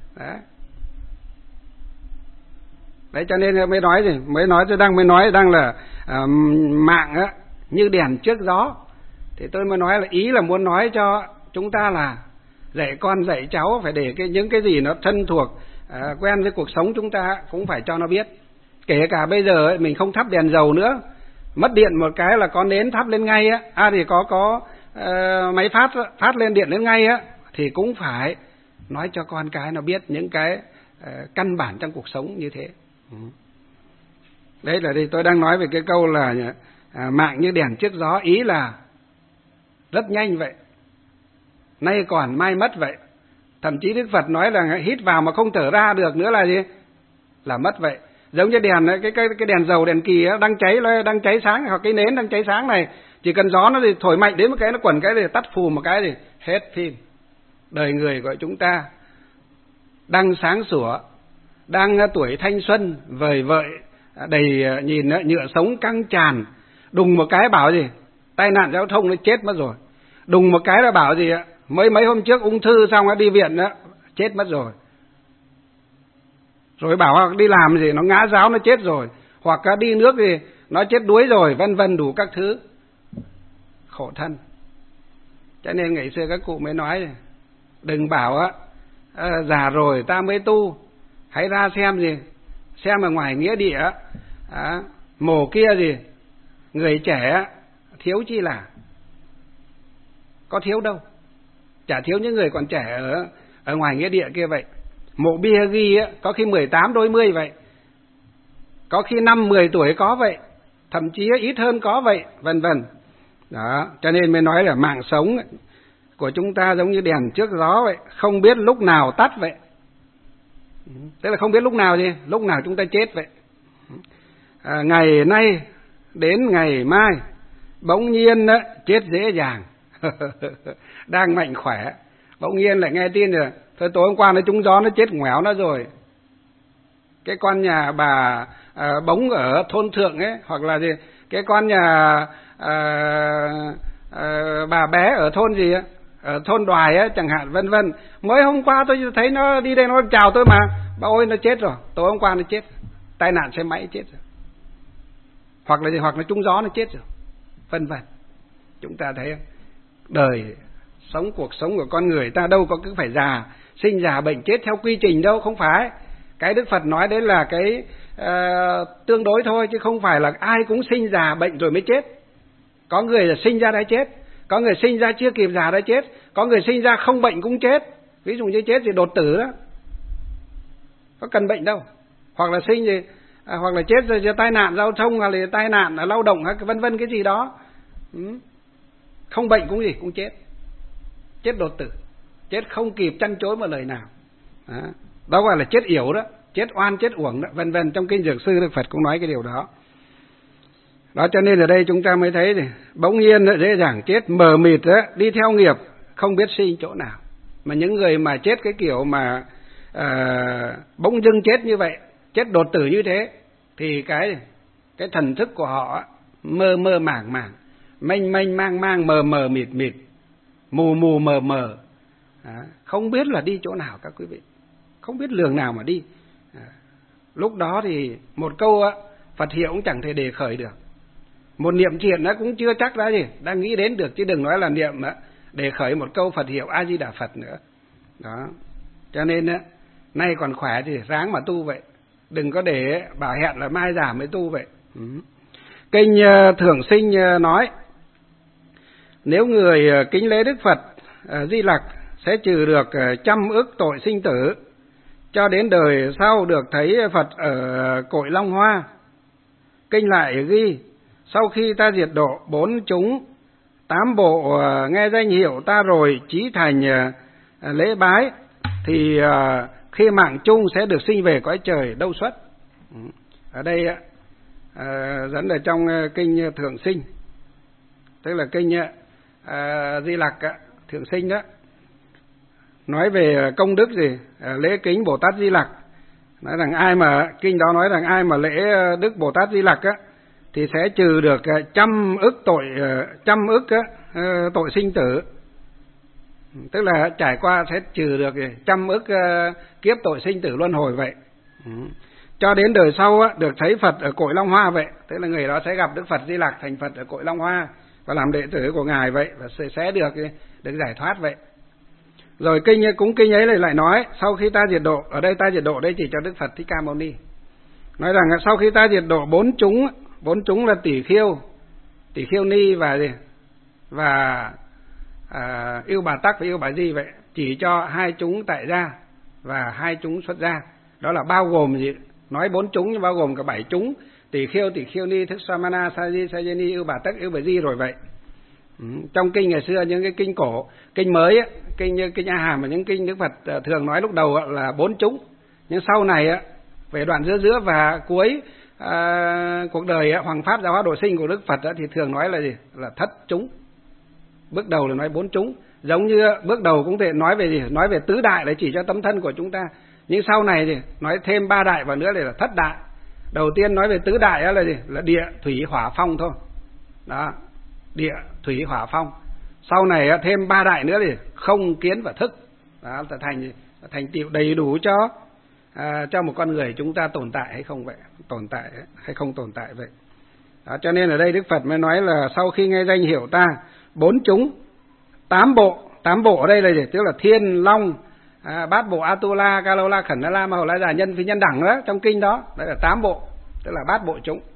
Đấy, cho nên mới nói gì, mới nói là mạng á như đèn trước gió. Thì tôi mới nói là ý là muốn nói cho chúng ta là dạy con dạy cháu phải để những cái gì nó thân thuộc, quen với cuộc sống chúng ta cũng phải cho nó biết. Kể cả bây giờ ấy, mình không thắp đèn dầu nữa, mất điện một cái là có nến thắp lên ngay á, thì có máy phát lên điện lên ngay á, thì cũng phải nói cho con cái nó biết những cái căn bản trong cuộc sống như thế. Đấy là đây tôi đang nói về cái câu là mạng như đèn trước gió, ý là rất nhanh vậy, nay còn mai mất vậy. Thậm chí Đức Phật nói là hít vào mà không thở ra được nữa là gì? Là mất vậy. Giống như đèn cái đèn dầu, đèn kỳ đang cháy sáng, hoặc cái nến đang cháy sáng này, chỉ cần gió nó thì thổi mạnh đến một cái, nó quẩn cái thì tắt phù một cái thì hết phim. Đời người của chúng ta đang sáng sủa, đang tuổi thanh xuân vời vợi, đầy nhìn nhựa sống căng tràn, đùng một cái bảo gì tai nạn giao thông nó chết mất rồi, đùng một cái là bảo gì mấy hôm trước ung thư xong đi viện đó, chết mất rồi. Rồi bảo đi làm gì nó ngã giáo nó chết rồi, hoặc đi nước thì nó chết đuối rồi, vân vân đủ các thứ. Khổ thân. Cho nên ngày xưa các cụ mới nói đừng bảo già rồi ta mới tu, hãy ra xem ở ngoài nghĩa địa mồ kia gì người trẻ thiếu chi là, có thiếu đâu, chả thiếu những người còn trẻ ở ngoài nghĩa địa kia vậy. Mộ bia ghi có khi 18 đôi 10 vậy, có khi 5-10 tuổi có vậy, thậm chí ít hơn có vậy, vân vân. Đó, cho nên mới nói là mạng sống của chúng ta giống như đèn trước gió vậy, không biết lúc nào tắt vậy. Tức là không biết lúc nào chúng ta chết vậy. Ngày nay đến ngày mai bỗng nhiên chết dễ dàng. Đang mạnh khỏe bỗng nhiên lại nghe tin rồi thôi tối hôm qua nó trúng gió nó chết ngoéo nó rồi. Cái con nhà bà Bống ở thôn Thượng ấy, hoặc là gì cái con nhà bà Bé ở thôn gì ở thôn Đoài ấy chẳng hạn, vân vân. Mới hôm qua tôi thấy nó đi đây nó chào tôi mà, bà ôi nó chết rồi, tối hôm qua nó chết tai nạn xe máy chết rồi, hoặc là gì, hoặc là trúng gió nó chết rồi, vân vân. Chúng ta thấy đời sống, cuộc sống của con người ta đâu có cứ phải sinh già bệnh chết theo quy trình đâu, không phải. Cái Đức Phật nói đấy là cái tương đối thôi, chứ không phải là ai cũng sinh già bệnh rồi mới chết. Có người là sinh ra đã chết, có người sinh ra chưa kịp già đã chết, có người sinh ra không bệnh cũng chết. Ví dụ như chết thì đột tử đó, có cần bệnh đâu. Hoặc là sinh gì, hoặc là chết rồi tai nạn giao thông, hoặc là tai nạn lao động, vân vân cái gì đó. Không bệnh cũng gì cũng chết, chết đột tử, chết không kịp chăn chối một lời nào. Đó gọi là chết yểu đó, chết oan chết uổng đó, vân vân. Trong kinh Dược Sư Đức Phật cũng nói cái điều đó. Đó cho nên ở đây chúng ta mới thấy này, bỗng nhiên dễ dàng chết, mờ mịt đó, đi theo nghiệp không biết sinh chỗ nào. Mà những người mà chết cái kiểu mà bỗng dưng chết như vậy, chết đột tử như thế, thì cái thần thức của họ mơ mơ màng màng, mênh mênh mang mang, mờ mờ mịt mịt, mù mù mờ mờ, không biết là đi chỗ nào các quý vị, không biết đường nào mà đi. Lúc đó thì một câu Phật hiệu cũng chẳng thể đề khởi được, một niệm thiện nó cũng chưa chắc đã nghĩ đến được, chứ đừng nói là niệm đề khởi một câu Phật hiệu A Di Đà Phật nữa. Đó, cho nên nay còn khỏe thì ráng mà tu vậy, đừng có để bảo hẹn là mai già mới tu vậy. Kinh Thường Sinh nói, nếu người kính lễ Đức Phật Di Lặc sẽ trừ được 100 ức tội sinh tử, cho đến đời sau được thấy Phật ở cội Long Hoa. Kinh lại ghi, sau khi ta diệt độ 4 chúng 8 bộ nghe danh hiệu ta rồi chí thành lễ bái, thì khi mạng chung sẽ được sinh về cõi trời Đâu Xuất. Ở đây dẫn ở trong kinh Thường Sinh, tức là kinh Di Lặc Thường Sinh đó, nói về công đức lễ kính Bồ Tát Di Lặc. Nói rằng ai mà kinh đó nói rằng ai mà lễ Đức Bồ Tát Di Lặc thì sẽ trừ được 100 ức tội sinh tử, tức là trải qua sẽ trừ được 100 ức kiếp tội sinh tử luân hồi vậy. Cho đến đời sau được thấy Phật ở cội Long Hoa vậy, tức là người đó sẽ gặp Đức Phật Di Lặc thành Phật ở cội Long Hoa và làm đệ tử của ngài vậy, và sẽ được giải thoát vậy. Rồi kinh ấy lại nói, sau khi ta diệt độ, ở đây ta diệt độ đây chỉ cho Đức Phật Thích Ca Mâu Ni, nói rằng sau khi ta diệt độ 4 chúng là Tỷ Khiêu Ni và Yêu Bà Tắc và Yêu Bà Di vậy, chỉ cho 2 chúng tại gia và 2 chúng xuất gia. Đó là bao gồm nói 4 chúng nhưng bao gồm cả 7 chúng: Tỷ Khiêu Ni, Thức Samana, Sajeni, Yêu Bà Tắc, Yêu Bà Di rồi vậy. Trong kinh ngày xưa, những cái kinh cổ, kinh mới kinh A Hàm và những kinh Đức Phật thường nói lúc đầu là 4 chúng, nhưng sau này về đoạn giữa và cuối cuộc đời Hoàng Pháp Giáo Hóa Độ Sinh của Đức Phật thì thường nói là là thất chúng. Bước đầu là nói 4 chúng, giống như bước đầu cũng thể nói về nói về tứ đại để chỉ cho tấm thân của chúng ta, nhưng sau này thì nói thêm 3 đại vào nữa là thất đại. Đầu tiên nói về tứ đại là địa, thủy, hỏa, phong thôi. Đó, địa, thủy, hỏa, phong. Sau này thêm 3 đại nữa thì không, kiến và thức. Đó, thành tựu đầy đủ cho một con người chúng ta tồn tại hay không vậy, tồn tại hay không tồn tại vậy. Đó, cho nên ở đây Đức Phật mới nói là sau khi nghe danh hiệu ta, 4 chúng 8 bộ ở đây là gì? Tức là Thiên, Long, Bát Bộ, Atula, Kalola, Khẩn La, Ma Hầu La Già, Nhân Phi Nhân Đẳng đó, trong kinh đó, đấy là 8 bộ, tức là bát bộ chúng.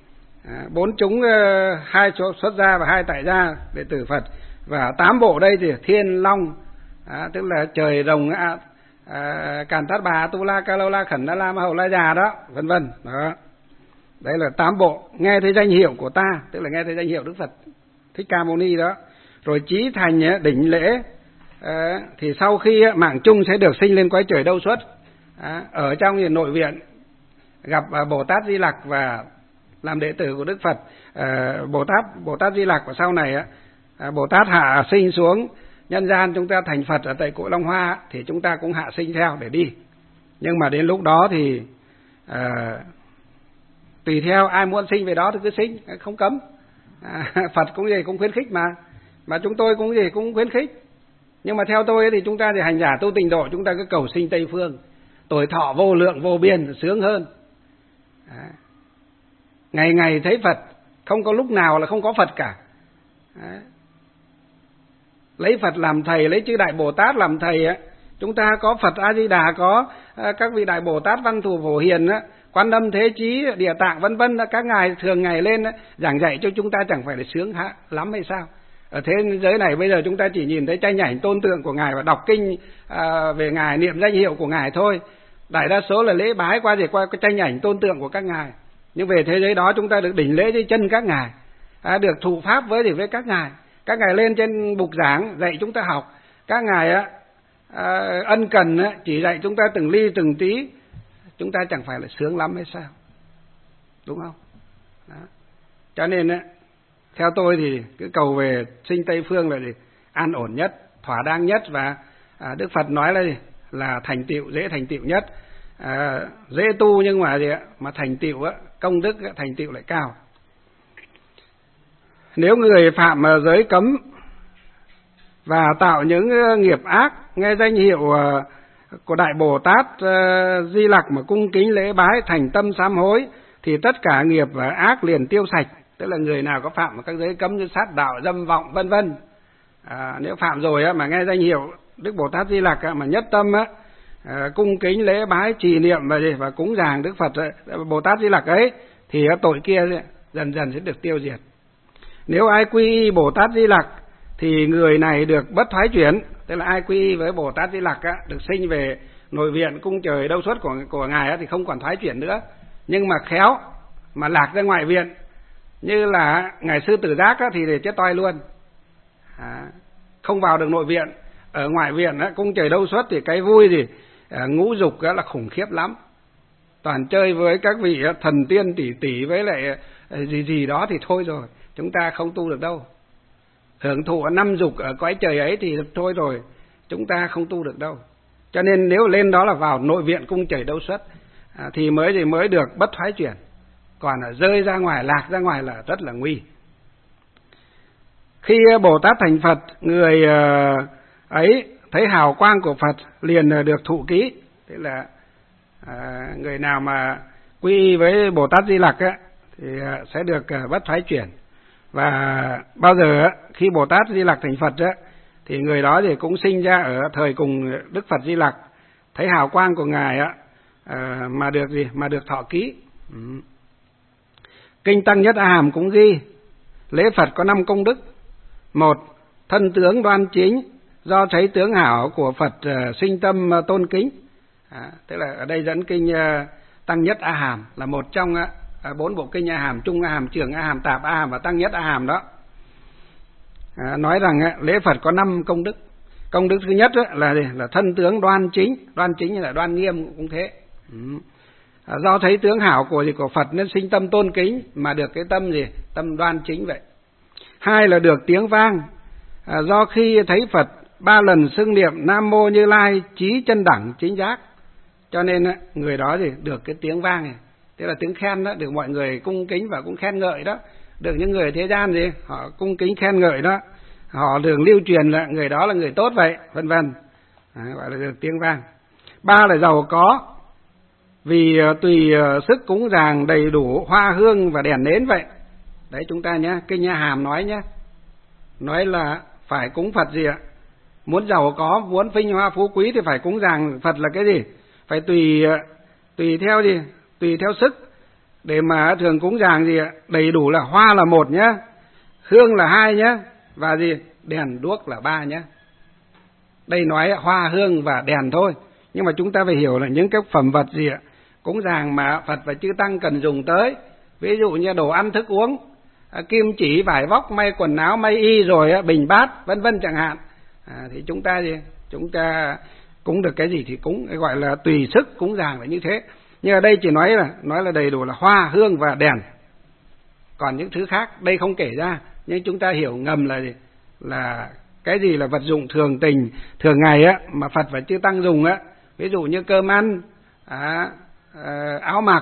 4 chúng 2 xuất gia và 2 tại gia đệ tử Phật, và 8 bộ đây thì Thiên, Long, tức là trời rồng, Càn Tát Bà, Atula, Kalola, Khẩn La, Ma Hầu La Già đó, vân vân. Đó, đấy là 8 bộ nghe thấy danh hiệu của ta, tức là nghe thấy danh hiệu Đức Phật Thích Ca Mâu Ni đó, rồi chí thành đỉnh lễ. Thì sau khi mạng chung sẽ được sinh lên cõi trời Đâu Xuất. Ở trong nội viện gặp Bồ Tát Di Lặc và làm đệ tử của Đức Phật. Bồ Tát Di Lặc, và sau này Bồ Tát hạ sinh xuống nhân gian, chúng ta thành Phật ở tại cội Long Hoa, thì chúng ta cũng hạ sinh theo để đi. Nhưng mà đến lúc đó thì tùy theo ai muốn sinh về đó thì cứ sinh, không cấm. Phật cũng khuyến khích mà chúng tôi cũng khuyến khích. Nhưng mà theo tôi thì chúng ta thì hành giả tu tịnh độ, chúng ta cứ cầu sinh Tây Phương, tuổi thọ vô lượng vô biên, sướng hơn. Ngày ngày thấy Phật, không có lúc nào là không có Phật cả. Lấy Phật làm thầy, lấy chư Đại Bồ Tát làm thầy. Chúng ta có Phật A Di Đà, có các vị Đại Bồ Tát Văn Thù Phổ Hiền, Quan Âm Thế Chí, Địa Tạng vân vân, các ngài thường ngày lên giảng dạy cho chúng ta, chẳng phải là sướng lắm hay sao? Ở thế giới này bây giờ chúng ta chỉ nhìn thấy tranh ảnh tôn tượng của ngài và đọc kinh về ngài, niệm danh hiệu của ngài thôi. Đại đa số là lễ bái qua cái tranh ảnh tôn tượng của các ngài. Nhưng về thế giới đó chúng ta được đỉnh lễ dưới chân các ngài, được thụ pháp với các ngài. Các ngài lên trên bục giảng dạy chúng ta học. Các ngài ân cần chỉ dạy chúng ta từng ly từng tí. Chúng ta chẳng phải là sướng lắm hay sao? Đúng không? Đó. Cho nên theo tôi thì cứ cầu về sinh Tây Phương là an ổn nhất, thỏa đáng nhất. Và Đức Phật nói là là thành tựu, dễ thành tựu nhất. Dễ tu nhưng mà gì ạ? Mà thành tựu á, công đức á, thành tựu lại cao. Nếu người phạm giới cấm và tạo những nghiệp ác, nghe danh hiệu của Đại Bồ Tát Di Lặc mà cung kính lễ bái, thành tâm sám hối, thì tất cả nghiệp và ác liền tiêu sạch. Tức là người nào có phạm các giới cấm như sát đạo, dâm vọng vân vân, nếu phạm rồi á, mà nghe danh hiệu Đức Bồ Tát Di Lặc á, mà nhất tâm á, cung kính lễ bái, trì niệm và cúng dường Đức Phật Bồ Tát Di Lặc ấy, thì tội kia dần dần sẽ được tiêu diệt. Nếu ai quy y Bồ Tát Di Lặc thì người này được bất thoái chuyển. Tức là ai quy y với Bồ Tát Di Lặc á, được sinh về nội viện cung trời đâu xuất của ngài á, thì không còn thoái chuyển nữa. Nhưng mà khéo mà lạc ra ngoại viện, như là ngài Sư Tử Giác á, thì để chết toi luôn, không vào được nội viện. Ở ngoại viện á, cung trời đâu xuất thì cái vui gì ngũ dục á, là khủng khiếp lắm, toàn chơi với các vị thần tiên tỷ tỷ với lại gì đó thì thôi rồi, chúng ta không tu được đâu. Hưởng thụ năm dục ở cõi trời ấy thì thôi rồi, chúng ta không tu được đâu. Cho nên nếu lên đó là vào nội viện cung trời đâu xuất thì mới được bất thoái chuyển. Còn ở rơi ra ngoài, lạc ra ngoài là rất là nguy. Khi Bồ Tát thành Phật, người ấy thấy hào quang của Phật liền được thụ ký. Thế là người nào mà quy y với Bồ Tát Di Lặc á, thì sẽ được bất thoái chuyển. Và bao giờ khi Bồ Tát Di Lặc thành Phật á, thì người đó thì cũng sinh ra ở thời cùng Đức Phật Di Lặc, thấy hào quang của ngài á, mà được thọ ký. Kinh Tăng Nhất A Hàm cũng ghi lễ Phật có 5 công đức. 1. Thân tướng đoan chính, do thấy tướng hảo của Phật sinh tâm tôn kính. Tức là ở đây dẫn kinh Tăng Nhất A Hàm là một trong 4 bộ kinh A Hàm: Trung A Hàm, Trường A Hàm, Tạp A Hàm và Tăng Nhất A Hàm đó. Nói rằng lễ Phật có 5 công đức. Công đức thứ nhất là thân tướng đoan chính là đoan nghiêm cũng thế. Do thấy tướng hảo của Phật nên sinh tâm tôn kính, mà được cái tâm gì? Tâm đoan chính vậy. 2 là được tiếng vang, do khi thấy Phật 3 lần xưng niệm Nam Mô Như Lai chí chân đẳng chính giác, cho nên người đó thì được cái tiếng vang này, tức là tiếng khen đó, được mọi người cung kính và cũng khen ngợi đó, được những người thế gian gì họ cung kính khen ngợi đó, họ được lưu truyền là người đó là người tốt vậy, vân vân, gọi là được tiếng vang. 3 là giàu có, vì tùy sức cúng dường đầy đủ hoa hương và đèn nến vậy. Đấy chúng ta nhé, kinh A Hàm nói nhé, nói là phải cúng Phật gì ạ? Muốn giàu có, muốn vinh hoa phú quý thì phải cúng dường Phật là cái gì? Phải tùy theo gì? Tùy theo sức. Để mà thường cúng dường gì ạ? Đầy đủ là hoa là 1 nhé, hương là 2 nhé, và gì? Đèn đuốc là 3 nhé. Đây nói hoa hương và đèn thôi, nhưng mà chúng ta phải hiểu là những cái phẩm vật gì ạ? Cúng dường mà Phật và chư Tăng cần dùng tới, ví dụ như đồ ăn thức uống, kim chỉ, vải vóc, may quần áo, may y, rồi bình bát vân vân chẳng hạn, thì chúng ta cúng được cái gì thì cúng, gọi là tùy sức cúng dường là như thế. Nhưng ở đây chỉ nói là đầy đủ là hoa hương và đèn, còn những thứ khác đây không kể ra, nhưng chúng ta hiểu ngầm là gì? Là cái gì là vật dụng thường tình thường ngày á, mà Phật và chư Tăng dùng á, ví dụ như cơm ăn, áo mặc,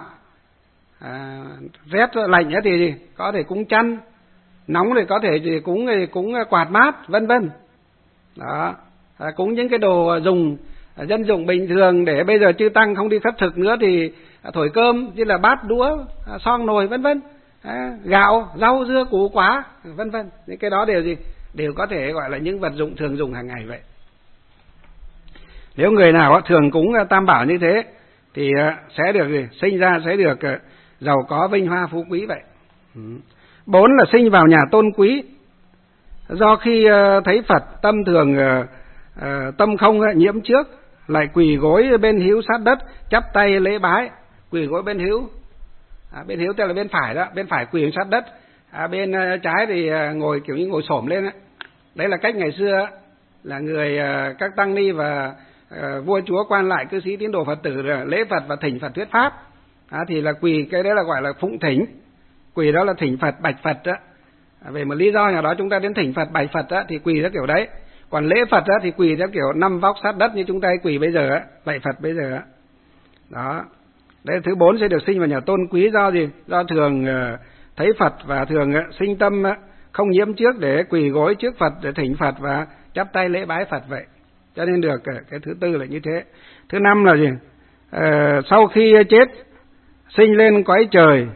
rét lạnh thì gì? Có thể cúng chăn, nóng thì có thể thì cúng quạt mát vân vân đó, cúng những cái đồ dùng dân dụng bình thường, để bây giờ chư Tăng không đi khất thực nữa thì thổi cơm, như là bát đũa, son nồi vân vân, gạo, rau, dưa, củ quả vân vân. Những cái đó đều có thể gọi là những vật dụng thường dùng hàng ngày vậy. Nếu người nào thường cúng Tam Bảo như thế thì sẽ được sinh ra sẽ được giàu có, vinh hoa, phú quý vậy. 4 là sinh vào nhà tôn quý, do khi thấy Phật tâm không nhiễm trước, lại quỳ gối bên hữu sát đất, chắp tay lễ bái. Quỳ gối bên hữu, bên hữu tức là bên phải đó, bên phải quỳ sát đất, bên trái thì ngồi kiểu như ngồi xổm lên. Đấy là cách ngày xưa là người các tăng ni và vua chúa quan lại cư sĩ tín đồ Phật tử lễ Phật và thỉnh Phật thuyết pháp, thì là quỳ, cái đấy là gọi là phụng thỉnh. Quỳ đó là thỉnh Phật, bạch Phật đó. Về một lý do nào đó chúng ta đến thỉnh Phật, bạch Phật đó, thì quỳ theo kiểu đấy. Còn lễ Phật á, thì quỳ theo kiểu 5 vóc sát đất như chúng ta quỳ bây giờ á, lạy Phật bây giờ á. Đó. Đấy, thứ 4 sẽ được sinh vào nhà tôn quý do gì? Do thường thấy Phật và thường sinh tâm không nhiễm trước để quỳ gối trước Phật để thỉnh Phật và chắp tay lễ bái Phật vậy. Cho nên được cái thứ 4 là như thế. Thứ 5 là gì? Sau khi chết sinh lên cõi trời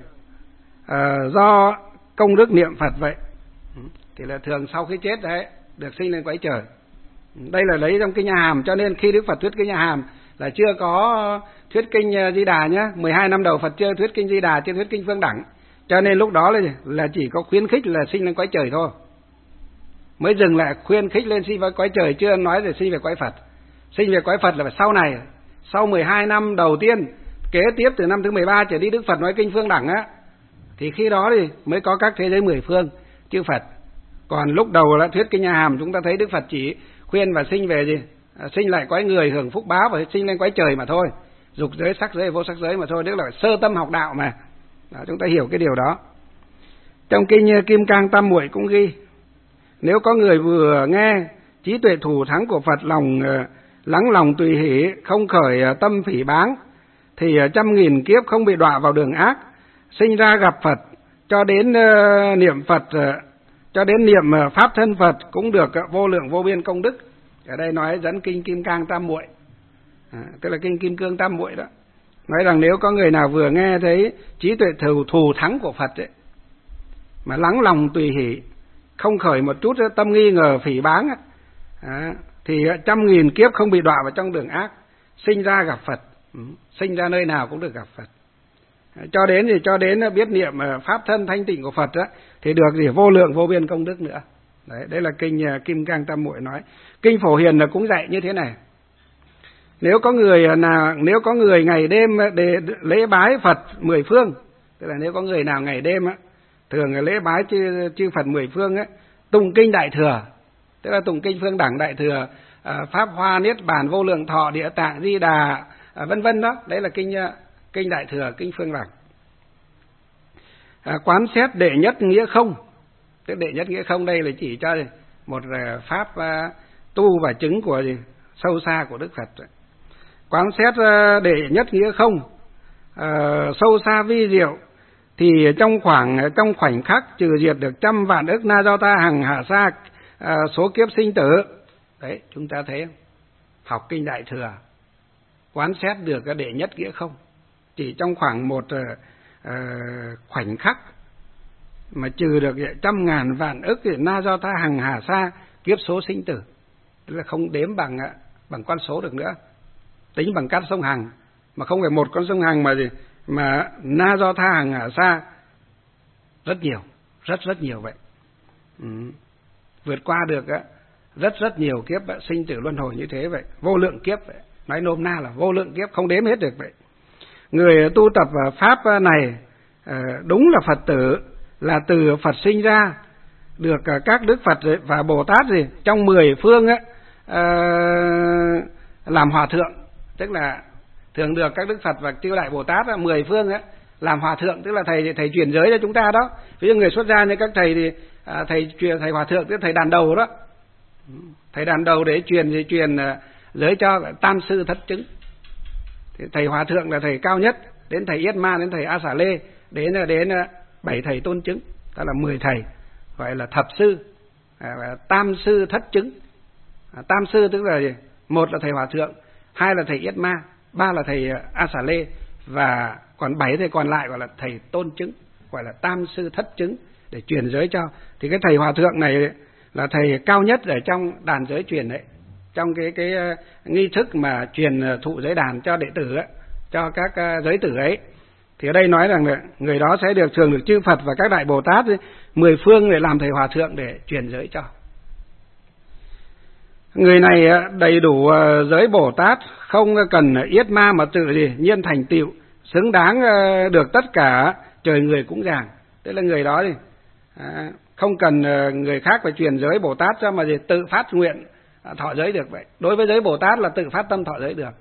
do công đức niệm Phật vậy. Thì là thường sau khi chết đấy được sinh lên cõi trời. Đây là lấy trong kinh Nhà Hàm, cho nên khi Đức Phật thuyết kinh Nhà Hàm là chưa có thuyết kinh Di Đà nhá. 12 năm đầu Phật chưa thuyết kinh Di Đà, chưa thuyết kinh Phương Đẳng. Cho nên lúc đó là chỉ có khuyến khích là sinh lên cõi trời thôi. Mới dừng lại khuyến khích lên sinh về cõi trời, chưa nói về sinh về cõi Phật. Sinh về cõi Phật là phải sau này, sau 12 năm đầu tiên, kế tiếp từ năm thứ 13 trở đi Đức Phật nói kinh Phương Đẳng á, thì khi đó thì mới có các thế giới 10 phương chư Phật. Còn lúc đầu là thuyết kinh Nhà Hàm, chúng ta thấy Đức Phật chỉ khuyên và sinh về gì? Sinh lại cõi người hưởng phúc báo và sinh lên cõi trời mà thôi. Dục giới, sắc giới, vô sắc giới mà thôi, tức là sơ tâm học đạo mà. Đó, chúng ta hiểu cái điều đó. Trong kinh Kim Cang Tam Muội cũng ghi, nếu có người vừa nghe trí tuệ thù thắng của Phật, lắng lòng tùy hỷ, không khởi tâm phỉ báng, thì 100.000 kiếp không bị đọa vào đường ác, sinh ra gặp Phật, cho đến niệm Phật, cho đến niệm pháp thân Phật cũng được vô lượng vô biên công đức. Ở đây nói dẫn kinh Kim Cang Tam Muội, tức là kinh Kim Cương Tam Muội đó. Nói rằng nếu có người nào vừa nghe thấy trí tuệ thù thắng của Phật ấy, mà lắng lòng tùy hỷ, không khởi một chút tâm nghi ngờ phỉ báng ấy, thì 100.000 kiếp không bị đọa vào trong đường ác, sinh ra gặp Phật, sinh ra nơi nào cũng được gặp Phật. Cho đến biết niệm pháp thân thanh tịnh của Phật đó, thì được gì vô lượng vô biên công đức nữa. Đấy là kinh Kim Cang Tam Muội nói. Kinh Phổ Hiền là cũng dạy như thế này. Nếu có người ngày đêm để lễ bái Phật 10 phương, tức là nếu có người nào ngày đêm á, thường là lễ bái chư Phật 10 phương á, tụng kinh Đại Thừa, tức là tụng kinh Phương Đẳng Đại Thừa, Pháp Hoa, Niết Bàn, Vô Lượng Thọ, Địa Tạng, Di Đà, vân vân đó, đấy là kinh Đại Thừa, kinh Phương Đẳng. Quán xét đệ nhất nghĩa không, tức đệ nhất nghĩa không đây là chỉ cho một pháp tu và chứng của sâu xa của Đức Phật. Quán xét đệ nhất nghĩa không, sâu xa vi diệu, thì trong khoảnh khắc trừ diệt được 100 vạn ức na do ta hằng hạ sa số kiếp sinh tử. Đấy, chúng ta thấy không? Học kinh Đại Thừa, quán xét được cái đệ nhất nghĩa không, chỉ trong khoảng một khoảnh khắc mà trừ được 100.000 vạn ức na do ta hằng hà sa kiếp số sinh tử, tức là không đếm bằng con số được nữa, tính bằng cát sông Hằng, mà không phải một con sông Hằng mà na do tha hằng hà sa rất nhiều, rất nhiều vậy. Vượt qua được rất nhiều kiếp sinh tử luân hồi như thế vậy, vô lượng kiếp vậy. Nói nôm na là vô lượng kiếp không đếm hết được vậy. Người tu tập pháp này đúng là Phật tử, là từ Phật sinh ra, được các Đức Phật và Bồ Tát trong 10 phương làm hòa thượng, tức là thường được các Đức Phật và Chư Đại Bồ Tát 10 phương làm hòa thượng, tức là thầy truyền giới cho chúng ta đó. Ví dụ người xuất gia như các thầy thì thầy hòa thượng, tức là thầy đàn đầu đó, thầy đàn đầu để truyền giới cho tam sư thất chứng. Thì thầy hòa thượng là thầy cao nhất, đến thầy Yết Ma, đến thầy A Xà Lê, đến 7 thầy tôn chứng, đó là 10 thầy, gọi là thập sư, tam sư thất chứng. Tam sư tức là gì? Một là thầy hòa thượng, hai là thầy Yết Ma, ba là thầy A Xà Lê, và còn 7 thầy còn lại gọi là thầy tôn chứng, gọi là tam sư thất chứng, để truyền giới cho. Thì cái thầy hòa thượng này là thầy cao nhất ở trong đàn giới truyền đấy, trong cái nghi thức mà truyền thụ giới đàn cho đệ tử ấy, cho các giới tử ấy. Thì ở đây nói rằng là người đó sẽ thường được chư Phật và các Đại Bồ Tát 10 phương để làm thầy hòa thượng để truyền giới cho. Người này đầy đủ giới Bồ Tát, không cần Yết Ma mà tự nhiên thành tựu, xứng đáng được tất cả trời người cúng dường. Tức là người đó không cần người khác phải truyền giới Bồ Tát cho, mà tự phát nguyện thọ giới được vậy. Đối với giới Bồ Tát là tự phát tâm thọ giới được.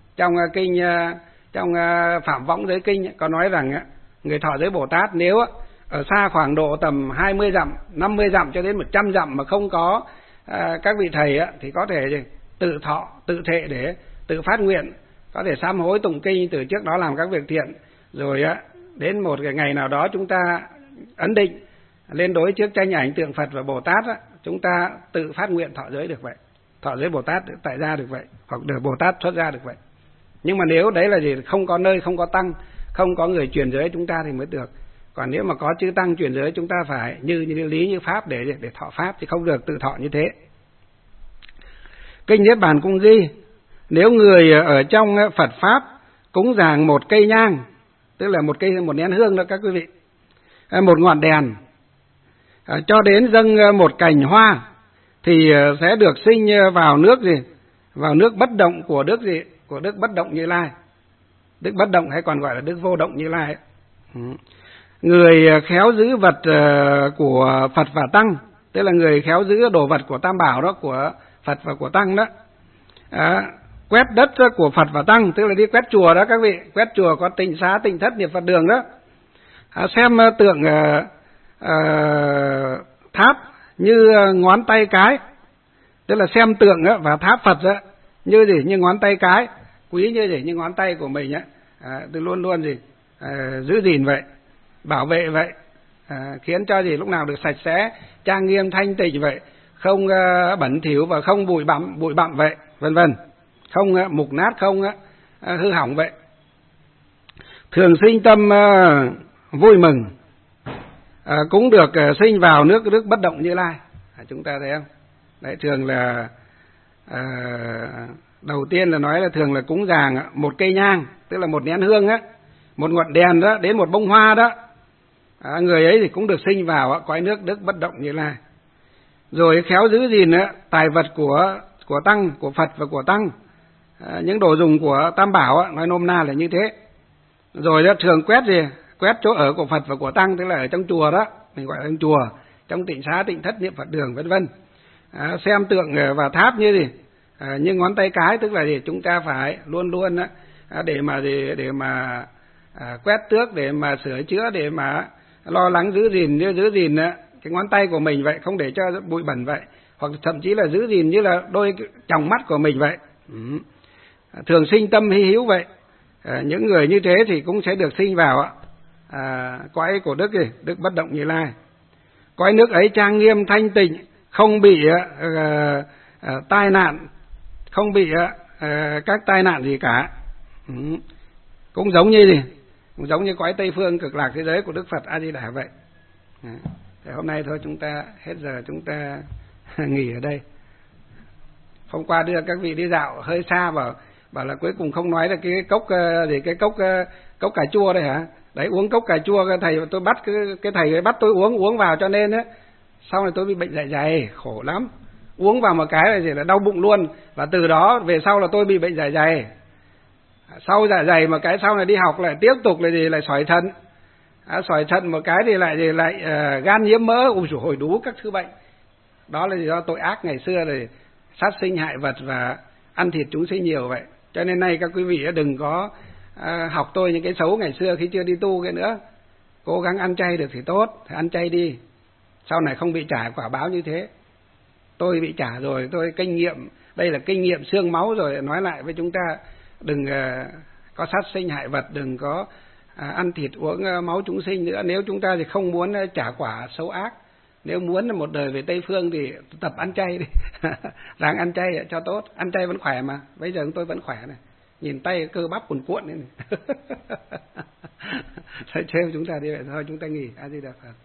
Trong Phạm Võng Giới Kinh có nói rằng người thọ giới Bồ Tát nếu ở xa khoảng độ tầm 20 dặm, 50 dặm cho đến 100 dặm mà không có các vị thầy thì có thể tự thọ, tự thệ để tự phát nguyện, có thể sám hối tụng kinh từ trước đó làm các việc thiện, rồi đến một cái ngày nào đó chúng ta ấn định lên đối trước tranh ảnh tượng Phật và Bồ Tát chúng ta tự phát nguyện thọ giới được vậy, thọ giới Bồ Tát tại gia được vậy, hoặc được Bồ Tát xuất gia được vậy. Nhưng mà nếu đấy là gì, không có nơi, không có tăng, không có người truyền giới chúng ta thì mới được. Còn nếu mà có chư tăng truyền giới chúng ta phải như lý như pháp để thọ pháp, thì không được tự thọ như thế. Kinh Niết Bàn cũng ghi, nếu người ở trong Phật pháp cúng dường một cây nhang, tức là một nén hương đó các quý vị, một ngọn đèn, cho đến dâng một cành hoa, thì sẽ được sinh vào nước gì? Vào nước bất động của Đức gì? Của Đức Bất Động Như Lai. Đức Bất Động hay còn gọi là Đức Vô Động Như Lai. Người khéo giữ vật của Phật và Tăng, tức là người khéo giữ đồ vật của Tam Bảo đó, của Phật và của Tăng đó, quét đất của Phật và Tăng, tức là đi quét chùa đó các vị, quét chùa có tịnh xá, tịnh thất, niệm Phật đường đó, xem tượng tháp như ngón tay cái, tức là xem tượng và tháp Phật đó, như gì? Như ngón tay cái, quý như gì? Như ngón tay của mình tôi luôn luôn gì? Giữ gìn vậy, bảo vệ vậy, khiến cho gì lúc nào được sạch sẽ, trang nghiêm, thanh tịnh vậy, không bẩn thỉu và không bụi bặm vậy, vân vân, không mục nát, không hư hỏng vậy. Thường sinh tâm vui mừng, cũng được sinh vào nước Đức Bất Động Như Lai. Chúng ta thấy không? Đấy, thường là đầu tiên là nói là thường là cúng dường một cây nhang, tức là một nén hương một ngọn đèn đó, đến một bông hoa đó, người ấy thì cũng được sinh vào cõi nước Đức Bất Động Như Lai. Rồi khéo giữ gìn tài vật của Tăng, của Phật và của Tăng, những đồ dùng của Tam Bảo, nói nôm na là như thế. Rồi đó, thường quét gì? Quét chỗ ở của Phật và của Tăng, tức là ở trong chùa đó, mình gọi là trong chùa, trong tịnh xá, tịnh thất, niệm Phật đường, vân vân. Xem tượng và tháp như gì? Như ngón tay cái, tức là gì? Chúng ta phải luôn luôn để mà quét tước, để mà sửa chữa, để mà lo lắng giữ gìn cái ngón tay của mình vậy, không để cho bụi bẩn vậy, hoặc thậm chí là giữ gìn như là đôi tròng mắt của mình vậy. Thường sinh tâm hy hữu vậy. Những người như thế thì cũng sẽ được sinh vào cõi của Đức Bất Động Như Lai. Cõi nước ấy trang nghiêm thanh tịnh, không bị tai nạn, không bị các tai nạn gì cả. Cũng giống như gì? Cũng giống như cõi Tây Phương Cực Lạc thế giới của Đức Phật A Di Đà vậy. Thì hôm nay thôi, chúng ta hết giờ, chúng ta nghỉ ở đây. Hôm qua đưa các vị đi dạo hơi xa, bảo là cuối cùng không nói là cái cốc cà chua đây hả? Đấy, uống cốc cà chua, thầy tôi bắt cái thầy bắt tôi uống vào, cho nên sau này tôi bị bệnh dạ dày khổ lắm. Uống vào một cái là đau bụng luôn, và từ đó về sau là tôi bị bệnh dạ dày. Sau dạ dày một cái sau này đi học lại tiếp tục lại sỏi thận. Sỏi thận một cái thì lại gan nhiễm mỡ, ôi dồi ôi, đủ các thứ bệnh. Đó là do tội ác ngày xưa rồi, sát sinh hại vật và ăn thịt chúng sinh nhiều vậy. Cho nên nay các quý vị đừng có học tôi những cái xấu ngày xưa khi chưa đi tu cái nữa. Cố gắng ăn chay được thì tốt, thì ăn chay đi, sau này không bị trả quả báo như thế. Tôi bị trả rồi, tôi kinh nghiệm, đây là kinh nghiệm xương máu rồi, nói lại với chúng ta, đừng có sát sinh hại vật, đừng có ăn thịt uống máu chúng sinh nữa. Nếu chúng ta thì không muốn trả quả xấu ác, nếu muốn một đời về Tây Phương thì tập ăn chay đi. Ráng ăn chay cho tốt, ăn chay vẫn khỏe mà, bây giờ tôi vẫn khỏe này, nhìn tay cơ bắp cuồn cuộn này. Thôi trêu chúng ta đi vậy thôi, chúng ta nghỉ. A Di Đà Phật.